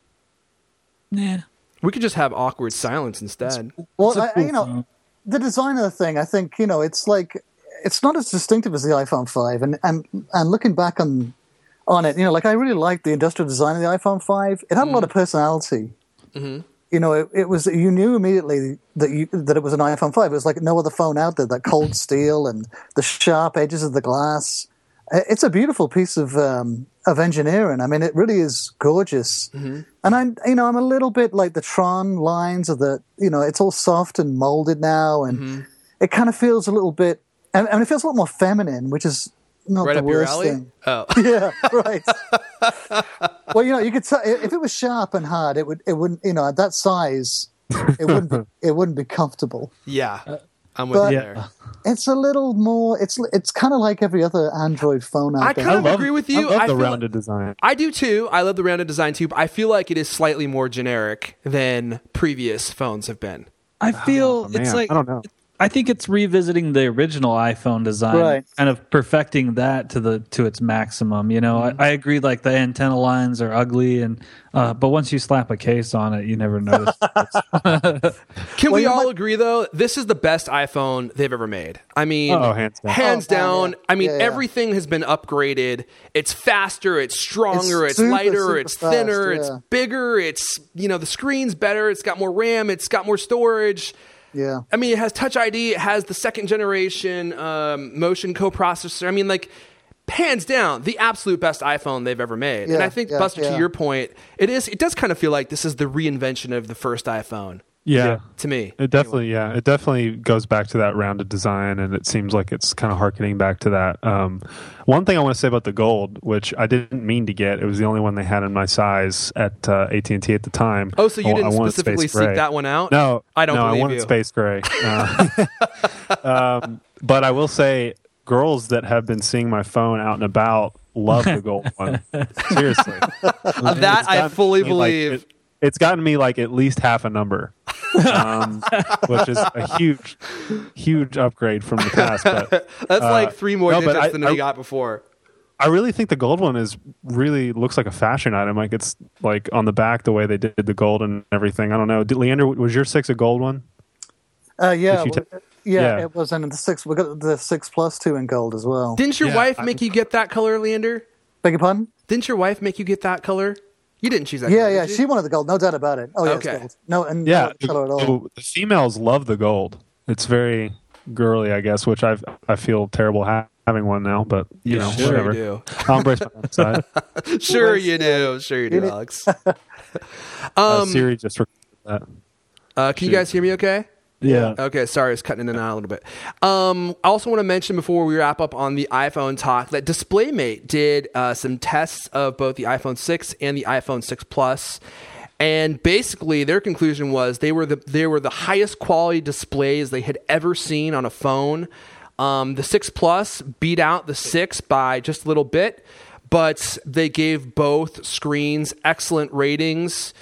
Nah. We could just have awkward silence instead. Well, I, you know, the design of the thing, I think, you know, it's like it's not as distinctive as the iPhone five, and and and looking back on on it, you know, like I really liked the industrial design of the iPhone five. It had a lot of personality. Mm-hmm. You know, it, it was you knew immediately that you that it was an iPhone five. It was like no other phone out there. That cold steel and the sharp edges of the glass. It's a beautiful piece of um, of engineering. I mean, it really is gorgeous. Mm-hmm. And I'm, you know, I'm a little bit like the Tron lines of the, you know, it's all soft and molded now, and Mm-hmm. it kind of feels a little bit, and, and it feels a lot more feminine, which is not Right the up your worst alley? thing. Oh. Yeah, right. Well, you know, you could tell if it was sharp and hard, it would, it wouldn't, you know, at that size, it wouldn't, be, it wouldn't be comfortable. Yeah. I'm with But- you Yeah. there. It's a little more. It's it's kind of like every other Android phone out I there. kind of agree with you. I love I the feel like- rounded design. I do too. I love the rounded design too. But I feel like it is slightly more generic than previous phones have been. I feel Oh, man, it's like I don't know. I think it's revisiting the original iPhone design, Right. kind of perfecting that to the to its maximum. You know, I, I agree. Like the antenna lines are ugly, and uh, but once you slap a case on it, you never notice. Can Well, we you all might- agree though? This is the best iPhone they've ever made. I mean, Oh, hands down. hands Oh, down. yeah. I mean, Yeah, yeah. everything has been upgraded. It's faster. It's stronger. It's It's, super, lighter. super it's fast, thinner. It's yeah. bigger. It's you know the screen's better. It's got more RAM. It's got more storage. Yeah. I mean, it has Touch I D. It has the second generation um, motion coprocessor. I mean, like, hands down, the absolute best iPhone they've ever made. and Yeah, I think, yeah, Buster, yeah. to your point, it is. It does kind of feel like this is the reinvention of the first iPhone. Yeah. To me, It definitely, yeah, it definitely goes back to that rounded design, and it seems like it's kind of harkening back to that. Um, one thing I want to say about the gold, which I didn't mean to get, it was the only one they had in my size at uh, A T and T at the time. Oh, so you I- I didn't wanted specifically space gray. seek that one out? No, I don't no, believe I wanted you. space gray. Uh, um, but I will say, girls that have been seeing my phone out and about love the gold one. Seriously, Uh, that I gotten fully me, like, believe. it- it's gotten me like at least half a number. um, which is a huge, huge upgrade from the past. But That's uh, like three more no, but digits I- than I- we got before. I really think the gold one is really looks like a fashion item. Like it's like on the back the way they did the gold and everything. I don't know. Did, Leander, was your six a gold one? Uh, yeah, Did you well, ta- yeah, yeah. it was, and the six. We got the six plus two in gold as well. Didn't your Yeah, wife I- make you get that color, Leander? Beg your pardon? Didn't your wife make you get that color? You didn't choose that Yeah, color, yeah, did you? she wanted the gold, no doubt about it. Oh yeah, Okay. it's gold. No, and Yeah, no color at all. the, the females love the gold. It's very girly, I guess, which I I feel terrible ha- having one now. But you know, Sure whatever. you do. I'll embrace my own side. Sure you do. Sure you do, Really? Alex. uh, Um, Siri just recorded that. Uh, can you guys hear me okay? Yeah. Okay, sorry, it's cutting in and out a little bit. Um, I also want to mention before we wrap up on the iPhone talk that DisplayMate did uh, some tests of both the iPhone six and the iPhone six Plus, and basically their conclusion was they were the they were the highest quality displays they had ever seen on a phone. Um, the six Plus beat out the six by just a little bit, but they gave both screens excellent ratings.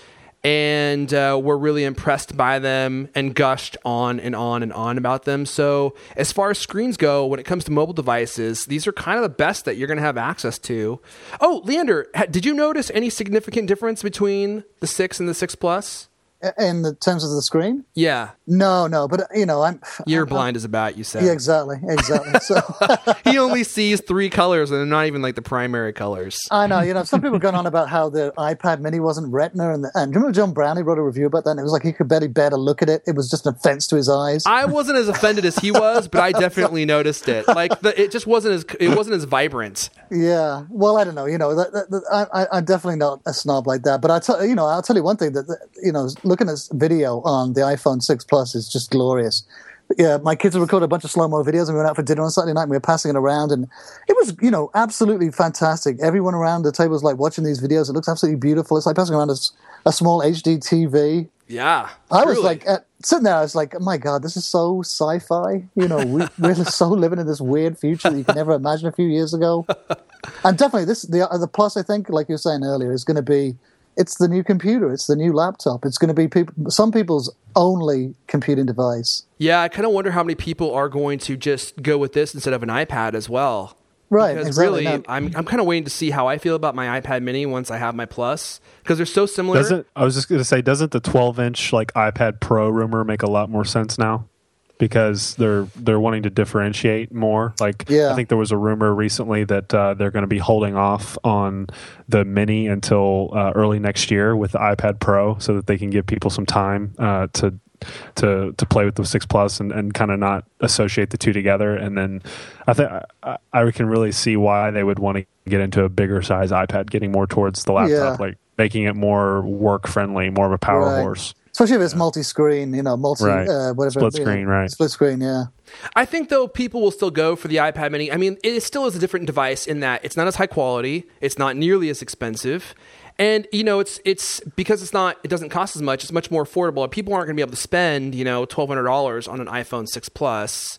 And uh, we're really impressed by them and gushed on and on and on about them. So as far as screens go, when it comes to mobile devices, these are kind of the best that you're going to have access to. Oh, Leander, ha- did you notice any significant difference between the six and the six Plus? In the terms of the screen? Yeah, No, no, but you know, I'm you're I'm, blind as a bat, you said. Yeah, exactly, exactly. So He only sees three colors and they're not even like the primary colors. I know, you know, some people are going on about how the iPad Mini wasn't Retina, and, the, and do you remember John Brownlee wrote a review about that? And it was like he could barely bear to look at it. It was just an offense to his eyes. I wasn't as offended as he was, but I definitely noticed it. Like the, it just wasn't as it wasn't as vibrant. Yeah, well, I don't know. You know, that, that, that, I, I, I'm definitely not a snob like that. But I tell you know, I'll tell you one thing that, that you know, looking at this video on the iPhone six Plus is just glorious. Yeah, my kids have recorded a bunch of slow mo videos, and we went out for dinner on Saturday night, and we were passing it around, and it was, you know, absolutely fantastic. Everyone around the table was like watching these videos. It looks absolutely beautiful. It's like passing around a, s- a small H D T V. Yeah, I was truly. like, uh, sitting there, I was like, oh my God, this is so sci-fi. You know, we, we're so living in this weird future that you could never imagine a few years ago. And definitely, this the uh, the Plus, I think, like you were saying earlier, is going to be, it's the new computer, it's the new laptop. It's going to be people, some people's only computing device. Yeah, I kind of wonder how many people are going to just go with this instead of an iPad as well. Right, Because exactly. really, Now- I'm I'm kind of waiting to see how I feel about my iPad Mini once I have my Plus, because they're so similar. Doesn't I was just going to say, doesn't the twelve inch like iPad Pro rumor make a lot more sense now? Because they're they're wanting to differentiate more. Like Yeah. I think there was a rumor recently that uh, they're going to be holding off on the Mini until uh, early next year with the iPad Pro, so that they can give people some time uh, to to to play with the six Plus and, and kind of not associate the two together. And then I think I, I can really see why they would want to get into a bigger size iPad, getting more towards the laptop, Yeah. like making it more work friendly, more of a power Right. horse. Especially if it's multi-screen, you know, multi, Right. uh, whatever. Split you know, screen, right. Split screen, yeah. I think though people will still go for the iPad Mini. I mean, it still is a different device in that it's not as high quality, it's not nearly as expensive, and you know, it's it's because it's not, it doesn't cost as much. It's much more affordable. People aren't going to be able to spend, you know, twelve hundred dollars on an iPhone six Plus.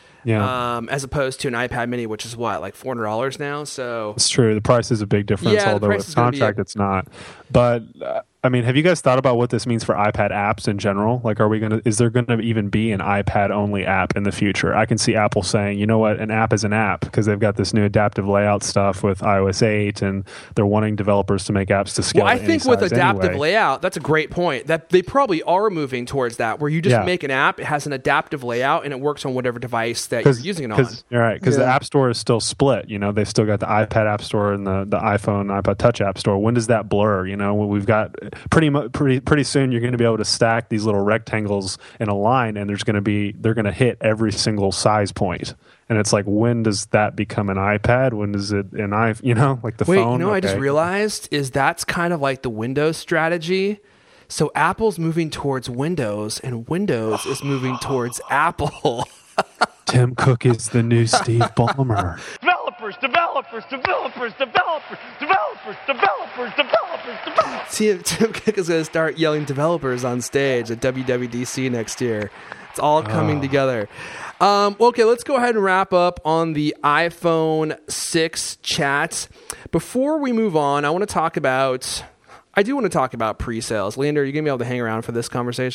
Yeah. Um, as opposed to an iPad Mini, which is what, like four hundred dollars now. So It's true. The price is a big difference, Yeah, the although price with is gonna be contract a- it's not. But uh, I mean, have you guys thought about what this means for iPad apps in general? Like, are we going to? Is there going to even be an iPad only app in the future? I can see Apple saying, you know what, an app is an app, because they've got this new adaptive layout stuff with iOS eight, and they're wanting developers to make apps to scale. well, I to any think with size adaptive anyway. layout, that's a great point. That they probably are moving towards that, where you just Yeah. make an app, it has an adaptive layout, and it works on whatever device that you're using it on. All right, because the Yeah. App Store is still split. You know, they've still got the iPad App Store and the, the iPhone, iPod Touch App Store. When does that blur? You know, we've got pretty much pretty pretty soon. You're going to be able to stack these little rectangles in a line, and there's going to be they're going to hit every single size point. And it's like, when does that become an iPad? When does it an i? You know, like the Wait, phone. you know, what I just Okay. realized is that's kind of like the Windows strategy. So Apple's moving towards Windows, and Windows is moving towards Apple. Tim Cook is the new Steve Ballmer. Developers, developers, developers, developers, developers, developers, developers, developers. Tim, Tim Cook is going to start yelling developers on stage at W W D C next year. It's all coming together. Um, okay, let's go ahead and wrap up on the iPhone six chat. Before we move on, I want to talk about, I do want to talk about pre-sales. Leander, are you going to be able to hang around for this conversation?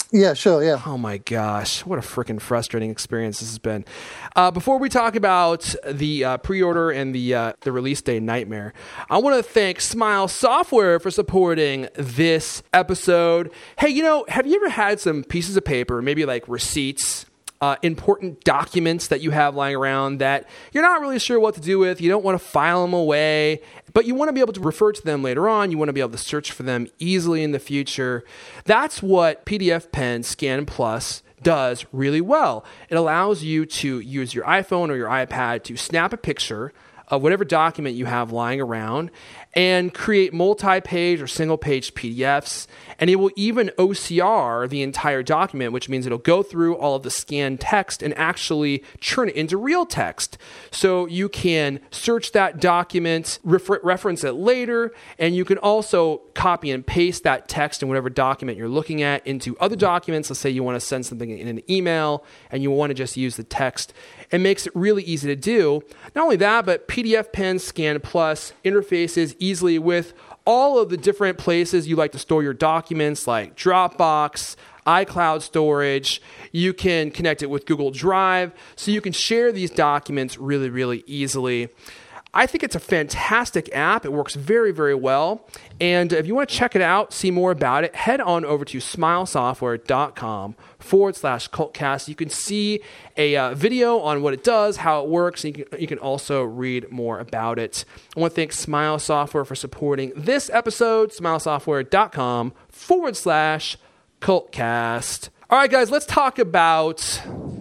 Yeah, sure, yeah. Oh my gosh, what a freaking frustrating experience this has been. Uh, before we talk about the uh, pre-order and the uh, the release day nightmare, I want to thank Smile Software for supporting this episode. Hey, you know, have you ever had some pieces of paper, maybe like receipts, Uh, important documents that you have lying around that you're not really sure what to do with? You don't want to file them away, but you want to be able to refer to them later on. You want to be able to search for them easily in the future. That's what P D F Pen Scan Plus does really well. It allows you to use your iPhone or your iPad to snap a picture of whatever document you have lying around and create multi-page or single-page P D Fs. And it will even O C R the entire document, which means it'll go through all of the scanned text and actually turn it into real text. So you can search that document, refer- reference it later, and you can also copy and paste that text in whatever document you're looking at into other documents. Let's say you want to send something in an email and you want to just use the text. It makes it really easy to do. Not only that, but P D F Pen Scan Plus interfaces easily with all of the different places you like to store your documents, like Dropbox, iCloud storage. You can connect it with Google Drive, so you can share these documents really, really easily. I think it's a fantastic app. It works very, very well. And if you want to check it out, see more about it, head on over to smilesoftware.com forward slash cultcast. You can see a uh, video on what it does, how it works, and you can, you can also read more about it. I want to thank Smile Software for supporting this episode, smilesoftware.com forward slash cultcast. All right, guys, let's talk about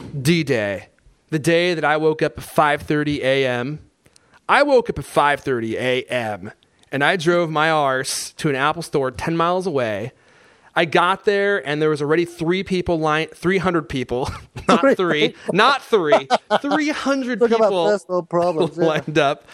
D-Day, the day that I woke up at five thirty a.m., I woke up at five thirty a.m. and I drove my arse to an Apple store ten miles away. I got there and there was already three people line, three hundred people, not three, not three, three hundred Talk about people personal problems, yeah. lined up.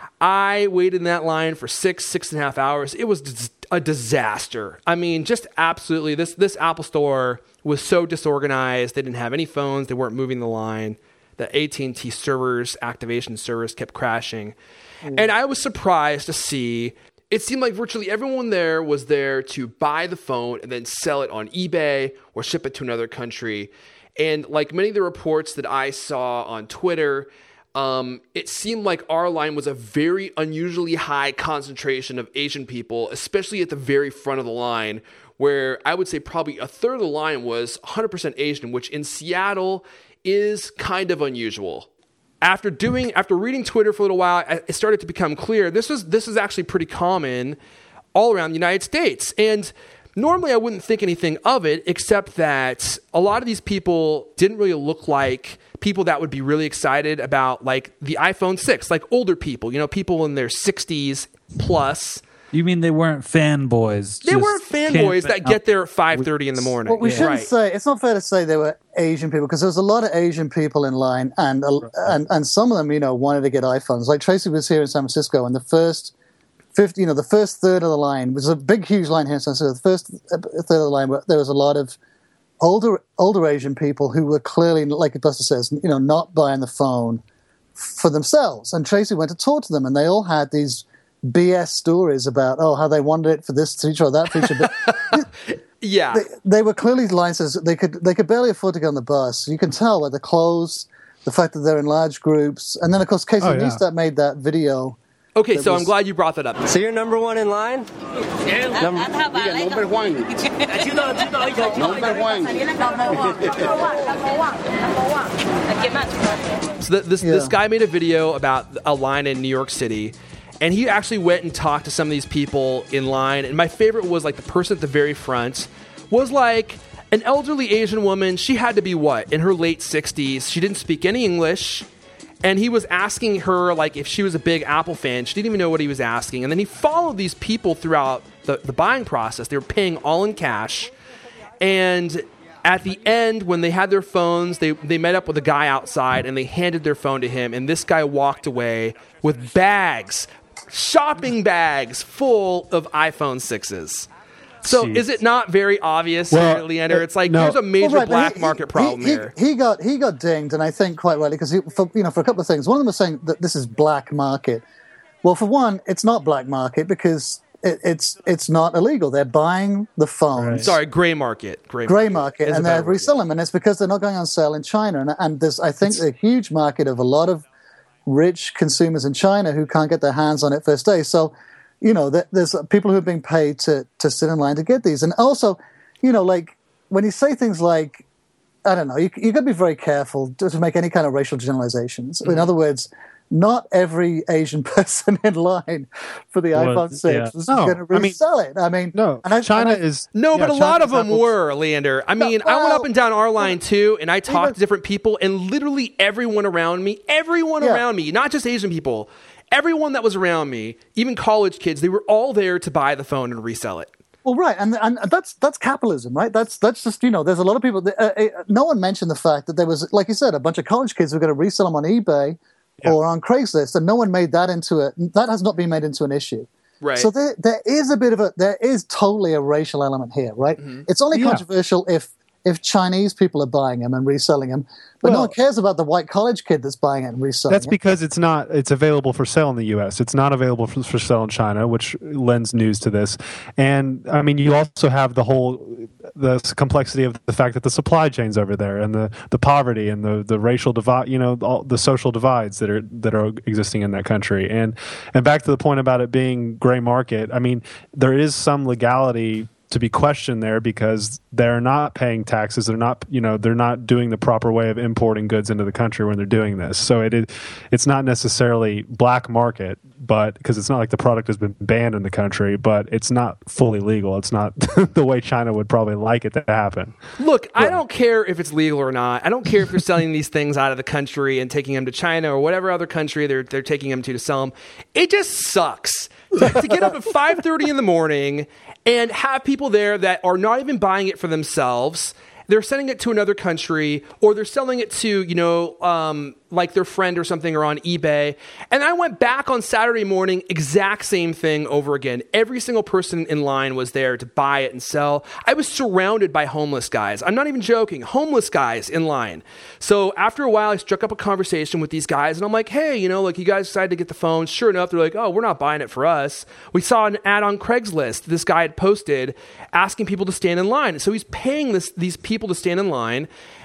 I waited in that line for six, six and a half hours. It was dis- a disaster. I mean, just absolutely. This this Apple store was so disorganized. They didn't have any phones. They weren't moving the line. The A T and T servers, activation servers kept crashing. Mm. And I was surprised to see, it seemed like virtually everyone there was there to buy the phone and then sell it on eBay or ship it to another country. And like many of the reports that I saw on Twitter, um, it seemed like our line was a very unusually high concentration of Asian people, especially at the very front of the line, where I would say probably a third of the line was one hundred percent Asian, which in Seattle is kind of unusual. After doing, after reading Twitter for a little while, it started to become clear this is this is actually pretty common all around the United States. And normally I wouldn't think anything of it, except that a lot of these people didn't really look like people that would be really excited about like the iPhone six, like older people, you know, people in their sixties plus. You mean they weren't fanboys? They weren't fanboys that get there at five thirty in the morning. Well, we yeah. shouldn't right. say, it's not fair to say they were Asian people, because there was a lot of Asian people in line, and, uh, and and some of them, you know, wanted to get iPhones. Like Tracy was here in San Francisco, and the first fifty, you know, the first third of the line was a big, huge line here in San Francisco. The first third of the line, there was a lot of older older Asian people who were clearly, like Buster says, you know, not buying the phone for themselves. And Tracy went to talk to them, and they all had these B S stories about, oh, how they wanted it for this feature or that feature. But yeah, they, they were clearly licenses. They could they could barely afford to get on the bus. You can tell by the clothes, the fact that they're in large groups, and then of course Casey Oh, yeah. Neistat made that video. Okay, that so was- I'm glad you brought that up. So you're number one in line? Number, number one. Number one. So th- this Yeah. this guy made a video about a line in New York City, and he actually went and talked to some of these people in line. And my favorite was like the person at the very front was like an elderly Asian woman. She had to be what, in her late sixties. She didn't speak any English. And he was asking her like if she was a big Apple fan. She didn't even know what he was asking. And then he followed these people throughout the, the buying process. They were paying all in cash. And at the end, when they had their phones, they, they met up with a guy outside and they handed their phone to him. And this guy walked away with bags, shopping bags full of iPhone sixes. So Jeez. is it not very obvious, Well, here, Leander? It's like no. there's a major Well, right, but black he- market he- problem he, here. He got he got dinged, and I think quite rightly, because for you know for a couple of things. One of them was saying that this is black market. Well, for one, it's not black market because it, it's it's not illegal. They're buying the phones. Right. Sorry, gray market, gray, gray market, market and they're reselling them, and it's because they're not going on sale in China. And, and there's, I think, it's, a huge market of a lot of rich consumers in China who can't get their hands on it first day. So, you know, there's people who are being paid to to sit in line to get these, and also, you know, like when you say things like, I don't know, you you got to be very careful to, to make any kind of racial generalizations. Mm-hmm. In other words, not every Asian person in line for the well, iPhone six yeah. is no, going to resell I mean, it. I mean, no, and I, China and I, is no, yeah, but a China lot of them Apple's, were, Leander. I mean, well, I went up and down our line too, and I talked even, to different people, and literally everyone around me, everyone yeah. around me, not just Asian people, everyone that was around me, even college kids, they were all there to buy the phone and resell it. Well, right, and and that's that's capitalism, right? That's that's just, you know, there's a lot of people. That, uh, uh, no one mentioned the fact that there was, like you said, a bunch of college kids who were going to resell them on eBay. Yeah. Or on Craigslist, and no one made that into a that has not been made into an issue. Right. So there there is a bit of a there is totally a racial element here, right? Mm-hmm. It's only yeah. controversial if if Chinese people are buying them and reselling them, but well, no one cares about the white college kid that's buying it and reselling that's it. That's because it's not it's available for sale in the U S. It's not available for, for sale in China, which lends news to this. And I mean, you also have the whole the complexity of the fact that the supply chains over there, and the, the poverty and the, the racial divide, you know, all the social divides that are that are existing in that country. And and back to the point about it being gray market. I mean, there is some legality to be questioned there because they're not paying taxes. They're not, you know, they're not doing the proper way of importing goods into the country when they're doing this. So it is, it's not necessarily black market, but because it's not like the product has been banned in the country, but it's not fully legal. It's not the way China would probably like it to happen. Look, but, I don't care if it's legal or not. I don't care if you're selling these things out of the country and taking them to China or whatever other country they're they're taking them to to sell them. It just sucks to, to get up at five thirty in the morning and have people there that are not even buying it for themselves. They're sending it to another country, or they're selling it to, you know, um, like their friend or something, or on eBay. And I went back on Saturday morning, exact same thing over again. Every single person in line was there to buy it and sell. I was surrounded by homeless guys. I'm not even joking. Homeless guys in line. So after a while, I struck up a conversation with these guys, and I'm like, hey, you know, like, you guys decided to get the phone. Sure enough, they're like, oh, we're not buying it for us. We saw an ad on Craigslist this guy had posted asking people to stand in line. So he's paying this these people to stand in line.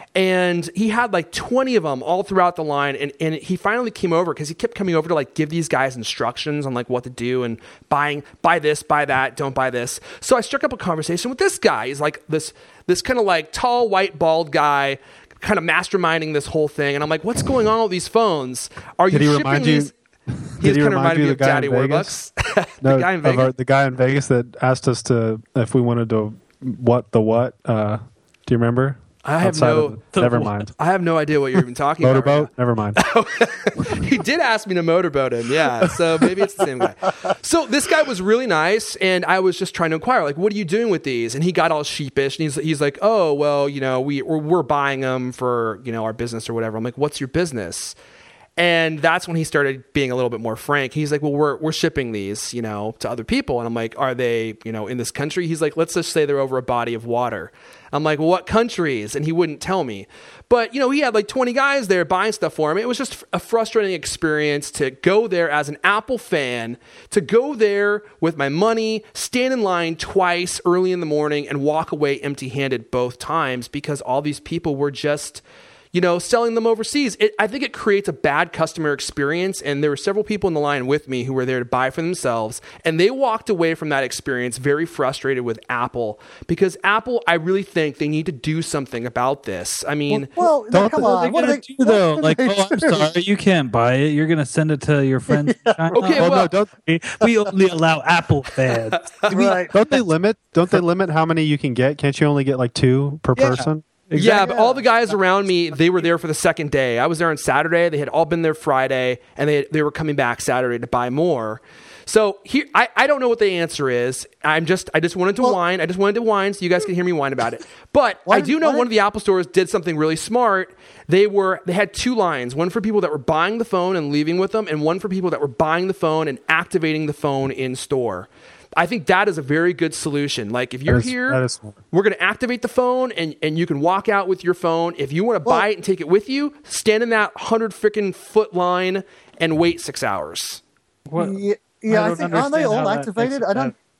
And he had like twenty of them all throughout the line. And, and he finally came over because he kept coming over to like give these guys instructions on like what to do and buying, buy this, buy that, don't buy this. So I struck up a conversation with this guy. He's like this, this kind of like tall, white, bald guy, kind of masterminding this whole thing. And I'm like, what's going on with these phones? Are you Did he shipping remind these? You? He kind of reminded me of Daddy Warbucks. the no, guy in Vegas. Our, the guy in Vegas that asked us to, if we wanted to, what the what? Uh, do you remember? I have Outside no. The, never mind. I have no idea what you're even talking Motorboat? about. Right never mind. He did ask me to motorboat him. Yeah, so maybe it's the same guy. So this guy was really nice, and I was just trying to inquire, like, what are you doing with these? And he got all sheepish, and he's he's like, oh, well, you know, we we're, we're buying them for, you know, our business or whatever. I'm like, what's your business? And that's when he started being a little bit more frank. He's like, well, we're we're shipping these, you know, to other people. And I'm like, are they, you know, in this country? He's like, let's just say they're over a body of water. I'm like, well, what countries? And he wouldn't tell me. But, you know, he had like twenty guys there buying stuff for him. It was just a frustrating experience to go there as an Apple fan, to go there with my money, stand in line twice early in the morning, and walk away empty-handed both times because all these people were just, you know, selling them overseas. It, I think it creates a bad customer experience, and there were several people in the line with me who were there to buy for themselves, and they walked away from that experience very frustrated with Apple, because Apple, I really think they need to do something about this. I mean, well, well come on, what are they do though? Like, oh, I'm sorry, you can't buy it. You're going to send it to your friends in China. Okay, oh, well, no, don't. We only allow Apple fans. Right. Don't they limit? Don't they limit how many you can get? Can't you only get like two per yeah. person? Exactly. Yeah, but all the guys around me, they were there for the second day. I was there on Saturday. They had all been there Friday, and they they were coming back Saturday to buy more. So here, I, I don't know what the answer is. I'm just I just wanted to well, whine. I just wanted to whine so you guys can hear me whine about it. But I do know one of the Apple stores did something really smart. They were they had two lines, one for people that were buying the phone and leaving with them, and one for people that were buying the phone and activating the phone in store. I think that is a very good solution. Like, if you're is, here, we're going to activate the phone, and, and you can walk out with your phone. If you want to well, buy it and take it with you, stand in that hundred freaking foot line and wait six hours. What? Yeah, yeah I, I think aren't they all activated? I don't.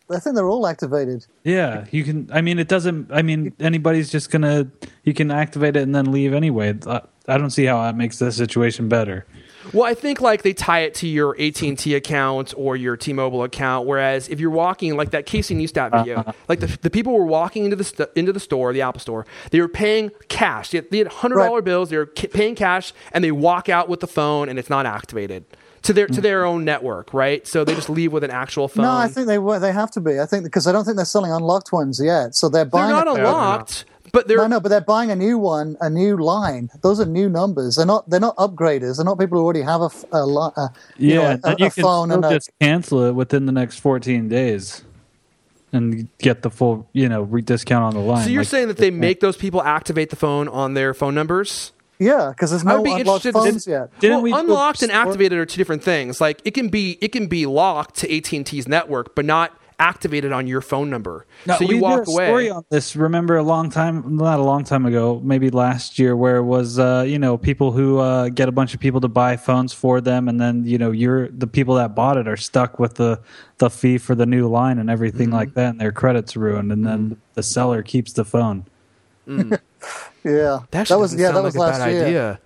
I think they're all activated. Yeah, you can. I mean, it doesn't. I mean, anybody's just gonna. You can activate it and then leave anyway. I, I don't see how that makes the situation better. Well, I think like they tie it to your A T and T account or your T-Mobile account. Whereas if you're walking, like that Casey Neistat video, uh-huh. like the, the people were walking into the st- into the store, the Apple Store, they were paying cash. They had, they had hundred dollar right. bills. They were ca- paying cash, and they walk out with the phone, and it's not activated to their to their own network, right? So they just leave with an actual phone. No, I think they they have to be. I think because I don't think they're selling unlocked ones yet. So they're buying. They're not a- unlocked. But they're no, no, but they're buying a new one, a new line. Those are new numbers. They're not. They're not upgraders. They're not people who already have a, a, a you yeah. know, a, you a can phone still and just a, cancel it within the next fourteen days, and get the full, you know, re- discount on the line. So you're like, saying that they make those people activate the phone on their phone numbers? Yeah, because there's no unlocked phones yet. Well, we unlocked and activated are two different things. Like it can be it can be locked to A T and T's network, but not activated on your phone number. No, so you we walk did a away. Story on this, remember a long time, not a long time ago, maybe last year, where it was uh, you know people who uh, get a bunch of people to buy phones for them, and then you know you're the people that bought it are stuck with the the fee for the new line and everything mm-hmm. like that, and their credit's ruined, and then mm-hmm. the seller keeps the phone. Mm. yeah, that, that was yeah, that like was last year. Idea.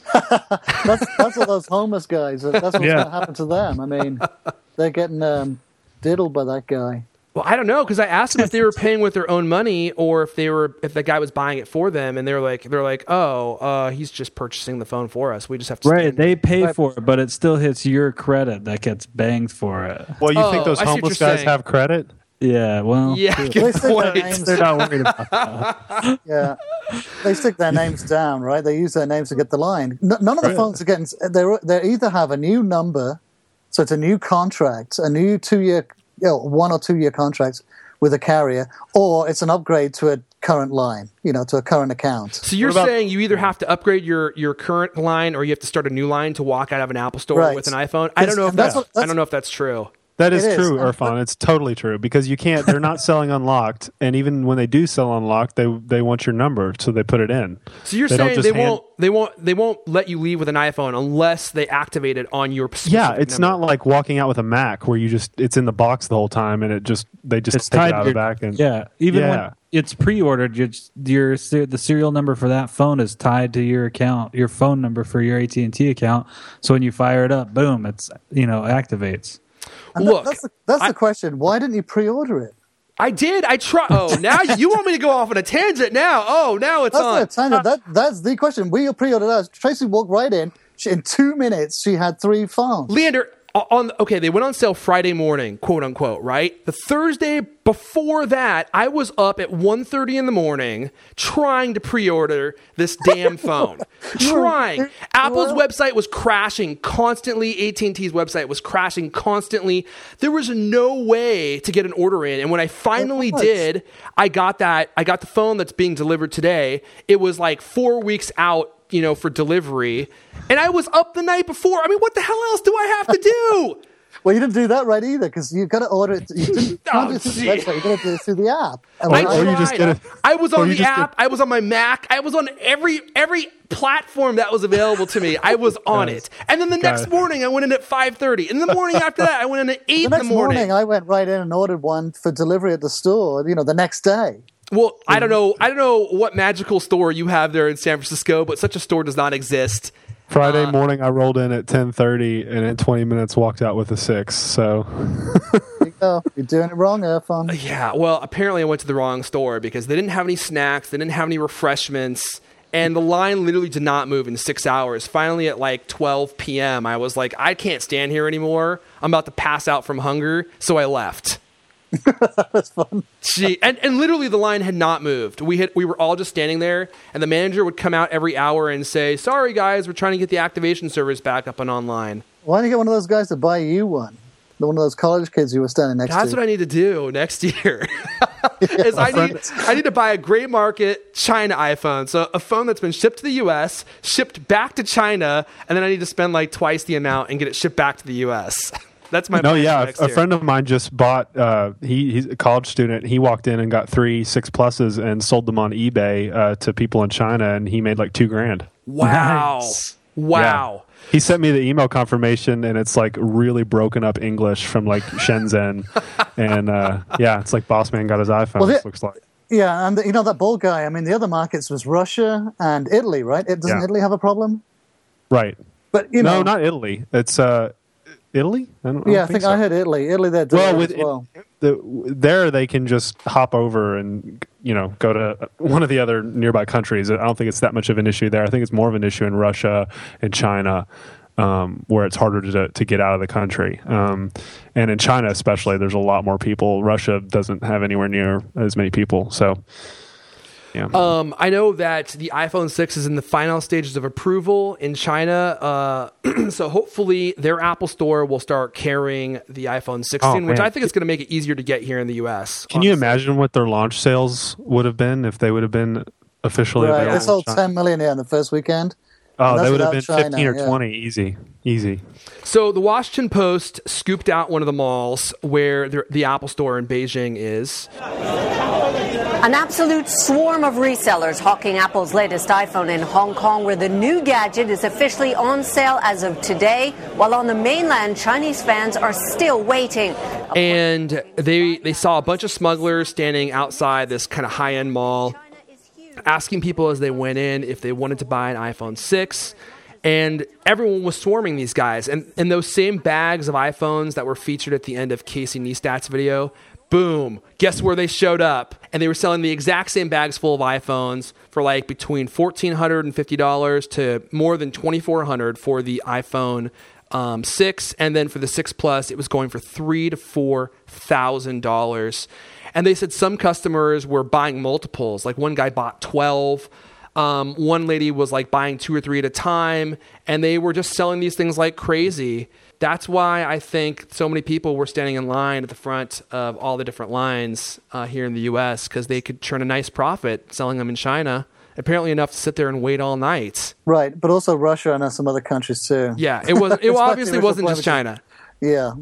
that's that's all those homeless guys. That's what's yeah. going to happen to them. I mean, they're getting um, diddled by that guy. Well, I don't know because I asked them if they were paying with their own money or if they were if the guy was buying it for them, and they're like they're like, oh, uh, he's just purchasing the phone for us. We just have to right. They pay right. for it, but it still hits your credit that gets banged for it. Well, you oh, think those homeless guys saying. have credit? Yeah. Well, yeah. They stick their names, they're not worried about that. Yeah, they stick their names down, right? They use their names to get the line. N- none of the right. phones are getting. They they either have a new number, so it's a new contract, a new two year, you know, one or two year contract with a carrier, or it's an upgrade to a current line, you know, to a current account. So you're about, saying you either have to upgrade your, your current line or you have to start a new line to walk out of an Apple store right. with an iPhone? I don't know if that's that's, what, that's I don't know if that's true. That is, is true, Irfan. It's totally true because you can't. They're not selling unlocked, and even when they do sell unlocked, they they want your number, so they put it in. So you're they saying they hand, won't they won't they won't let you leave with an iPhone unless they activate it on your specific yeah. It's number. not like walking out with a Mac where you just it's in the box the whole time, and it just they just It's take tied it out of to the your- back and Yeah, even Yeah. when it's pre-ordered, your, your the serial number for that phone is tied to your account, your phone number for your A T and T account. So when you fire it up, boom, it's you know activates. And Look, that, that's the, that's I- the question. Why didn't you pre-order it? I did. I try. Oh, now you want me to go off on a tangent now? Oh, now it's That's on. not a tangent. That that's the question. We pre-ordered ours. Tracy walked right in. She, in two minutes, she had three phones. Leander, on okay, they went on sale Friday morning, quote unquote, right? The Thursday before that, I was up at one thirty in the morning trying to pre-order this damn phone. trying. Apple's website was crashing constantly. A T and T's website was crashing constantly. There was no way to get an order in. And when I finally did, I got that. I got the phone that's being delivered today. It was like four weeks out, you know, for delivery. And I was up the night before. I mean, what the hell else do I have to do? Well, you didn't do that right either because you got to order it. You didn't Oh, do it through the gee. website. You got to do it through the app. And I when or you just tried. get it- I was or on you the just app. I was on my Mac. I was on every every platform that was available to me. I was on Got it. it. And then the Got next it. morning, I went in at five thirty. And the morning after that, I went in at eight the in next the morning. morning, I went right in and ordered one for delivery at the store. You know, the next day. Well, I don't know. I don't know what magical store you have there in San Francisco, but such a store does not exist. Friday Uh, morning, I rolled in at ten thirty, and in twenty minutes, walked out with a six. So, There you go. You're doing it wrong, Irfan. Yeah, well, apparently I went to the wrong store because they didn't have any snacks, they didn't have any refreshments, and the line literally did not move in six hours. Finally, at like twelve p.m., I was like, I can't stand here anymore. I'm about to pass out from hunger, so I left. That's fun. Gee, and, and literally the line had not moved. We had we were all just standing there, and the manager would come out every hour and say, sorry guys, we're trying to get the activation service back up and online. Why don't you get one of those guys to buy you one? The one of those college kids you were standing next That's to. what I need to do next year. is I need I need to buy a gray market China iPhone. So a phone that's been shipped to the U S, shipped back to China, and then I need to spend like twice the amount and get it shipped back to the U S. That's my no, plan yeah, for next a year. friend of mine just bought. Uh, he he's a college student. He walked in and got three six pluses and sold them on eBay uh, to people in China, and he made like two grand. Wow. Nice. Wow. Yeah. He sent me the email confirmation, and it's like really broken up English from like Shenzhen. and uh, yeah, it's like Boss Man got his iPhone. Well, the- it looks like. Yeah, and the, you know that bald guy. I mean, the other markets was Russia and Italy, right? It doesn't Yeah. Italy have a problem? Right. But you know, no, not Italy. It's uh, Italy. I don't, I yeah, don't I think so. I heard Italy. Italy, they're doing Well, it with as well. the, there they can just hop over and you know go to one of the other nearby countries. I don't think it's that much of an issue there. I think it's more of an issue in Russia and China, um, where it's harder to to get out of the country. Um, and in China, especially, there's a lot more people. Russia doesn't have anywhere near as many people. So. Yeah. Um, I know that the iPhone six is in the final stages of approval in China. Uh, so hopefully their Apple Store will start carrying the iPhone sixteen, Oh, which man. I think is going to make it easier to get here in the U S. Can you imagine what their launch sales would have been if they would have been officially Right, available? they sold in China? ten million here in the first weekend. Oh, And they that's would have been without China, fifteen or yeah. twenty, easy, easy. So the Washington Post scooped out one of the malls where the, the Apple Store in Beijing is. An absolute swarm of resellers hawking Apple's latest iPhone in Hong Kong, where the new gadget is officially on sale as of today, while on the mainland, Chinese fans are still waiting. And they they saw a bunch of smugglers standing outside this kind of high-end mall, asking people as they went in if they wanted to buy an iPhone six. And everyone was swarming these guys. And, and those same bags of iPhones that were featured at the end of Casey Neistat's video, boom, guess where they showed up? And they were selling the exact same bags full of iPhones for like between one thousand four hundred fifty dollars to more than two thousand four hundred dollars for the iPhone um, six. And then for the six Plus, it was going for three thousand to four thousand dollars. And they said some customers were buying multiples. Like one guy bought twelve. Um, one lady was like buying two or three at a time, and they were just selling these things like crazy. That's why I think so many people were standing in line at the front of all the different lines uh, here in the U S because they could turn a nice profit selling them in China. Apparently enough to sit there and wait all night. Right, but also Russia and some other countries too. Yeah, it was. It It's obviously like the wasn't original just plan. China. Yeah.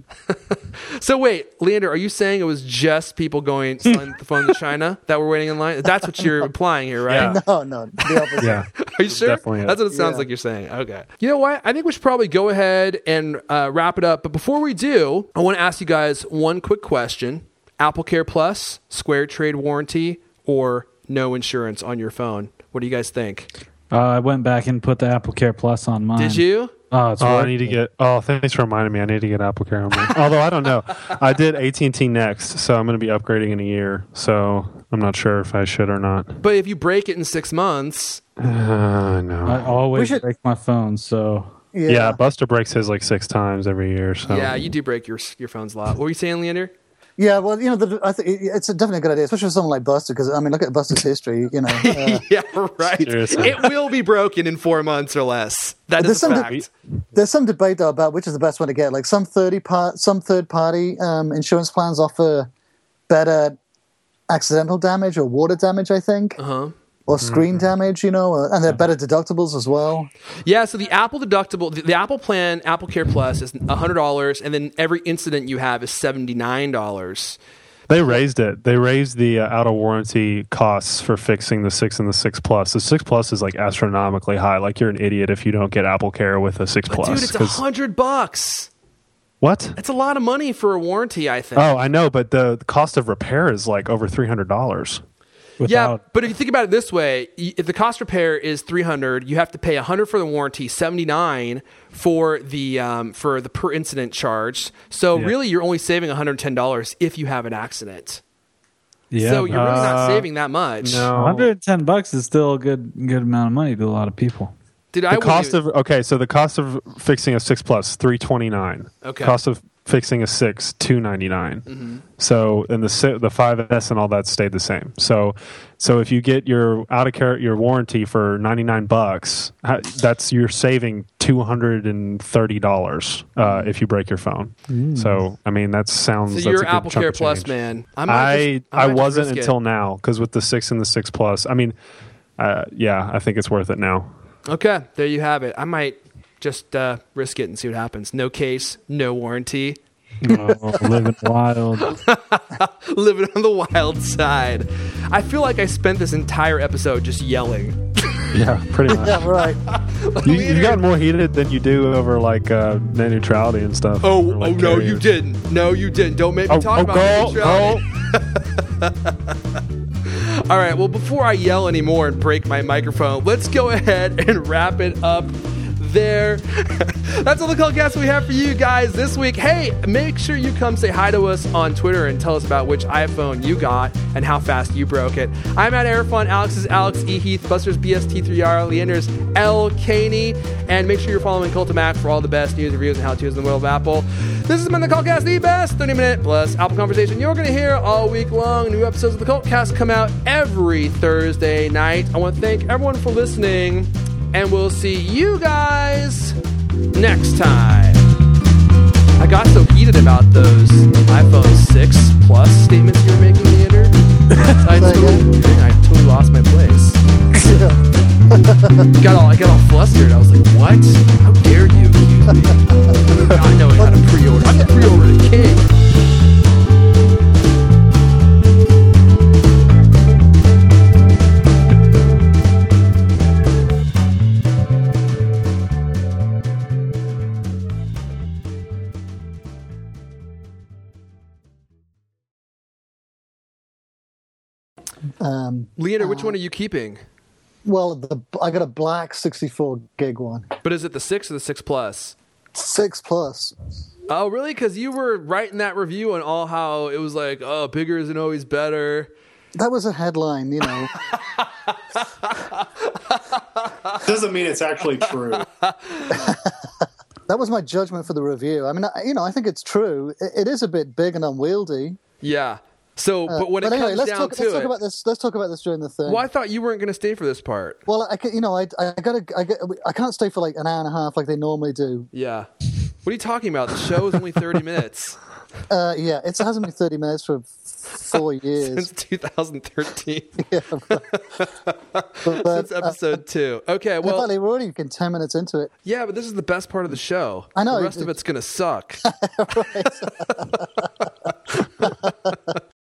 So wait, Leander, are you saying it was just people going selling the phone to China that were waiting in line? That's what you're implying here, right? Yeah. No, no, the opposite. Yeah. Are you sure? Definitely is. That's what it sounds Yeah. like you're saying. Okay. You know what? I think we should probably go ahead and uh, wrap it up. But before we do, I want to ask you guys one quick question. Apple Care Plus, Square Trade Warranty, or no insurance on your phone? What do you guys think? Uh, I went back and put the Apple Care Plus on mine. Did you? Oh, it's Oh, worth I need to it. get. Oh, thanks for reminding me. I need to get Apple Care on mine. Although I don't know, I did A T and T Next, so I'm going to be upgrading in a year. So I'm not sure if I should or not. But if you break it in six months, Uh, no. I always We should- break my phone, so Yeah. yeah. Buster breaks his like six times every year. So yeah, you do break your your phones a lot. What were you saying, Leander? Yeah, well, you know, the, I think it- it's a definitely a good idea, especially for someone like Buster, because I mean, look at Buster's history. You know, uh, Yeah, right. Seriously. It will be broken in four months or less. That There's is a some fact. there's some debate though about which is the best one to get. Like some thirty part, some third party um, insurance plans offer better accidental damage or water damage, I think, Uh-huh. or screen damage. You know, uh, and they're better deductibles as well. Yeah, so the Apple deductible, the, the Apple plan, Apple Care Plus is one hundred dollars, and then every incident you have is seventy-nine dollars. they raised it. They raised the uh, out of warranty costs for fixing the six and the six Plus. The six Plus is like astronomically high. Like you're an idiot if you don't get Apple Care with a six But Plus. dude, it's a 'cause- hundred bucks. what? That's a lot of money for a warranty, I think. Oh, I know, but the, the cost of repair is like over three hundred dollars. yeah, without but if you think about it this way, y- if the cost repair is three hundred, you have to pay one hundred for the warranty, seventy-nine for the um, for the per incident charge. So Yeah. really, you're only saving one hundred ten dollars if you have an accident. yeah, so you're really not Uh, saving that much. no. one hundred ten bucks is still a good good amount of money to a lot of people. Dude, I The wouldn't cost even- of okay, so the cost of fixing a six Plus three twenty nine. Okay. Cost of fixing a six two ninety nine. Mm-hmm. So and the si- the five S and all that stayed the same. So so if you get your out of care your warranty for ninety nine bucks, ha- that's you're saving two hundred and thirty dollars uh, if you break your phone. So I mean that sounds. So that's you're a good Apple chunk Care of Plus, change. man. I might I just- I I might just wasn't risk it. until now because with the six and the six Plus, I mean, uh, yeah, I think it's worth it now. Okay, there you have it. I might just uh, risk it and see what happens. No case, no warranty. Oh, living wild. Living on the wild side. I feel like I spent this entire episode just yelling. Yeah, pretty much. Yeah, right. You, you've gotten more heated than you do over like uh, net neutrality and stuff. Oh, or, like, oh no, carriers. you didn't. No, you didn't. Don't make me Oh, talk oh, about go, net neutrality. All right, well, before I yell anymore and break my microphone, let's go ahead and wrap it up there. That's all the CultCast we have for you guys this week. Hey, make sure you come say hi to us on Twitter and tell us about which iPhone you got and how fast you broke it. I'm at Airfun. Alex is Alex E. Heath. Buster's B S T three R. Leander's L. Caney. And make sure you're following Cultimac for all the best news, reviews, and how-tos in the world of Apple. This has been the CultCast, the best thirty-minute plus Apple conversation you're going to hear all week long. New episodes of the CultCast come out every Thursday night. I want to thank everyone for listening, and we'll see you guys next time. I got so heated about those iPhone six Plus statements you were making, Leander. I totally, I totally lost my place. got all, I got all flustered. I was like, what? How dare you accuse me? Not knowing how to pre-order. I'm the pre-order king. Um, Leander, which uh, one are you keeping? Well, the, I got a black sixty-four gig one. But is it the six or the six Plus? six Plus. Oh, really? Because you were writing that review on all how it was like, oh, bigger isn't always better. That was a headline, you know. Doesn't mean it's actually true. That was my judgment for the review. I mean, I, you know, I think it's true. It, it is a bit big and unwieldy. Yeah. So, uh, but when but it anyway, comes let's down talk, to let's it, talk about this. Let's talk about this during the thing. Well, I thought you weren't going to stay for this part. Well, I, you know, I, I gotta, I, got, I can't stay for like an hour and a half like they normally do. Yeah. What are you talking about? The show is only thirty minutes. Uh, yeah, it hasn't been thirty minutes for four years since two thousand thirteen. Yeah, but, but, since episode uh, two. Okay, well, in fact, we're already ten minutes into it. Yeah, but this is the best part of the show. I know. The rest it, of it's gonna suck. Right.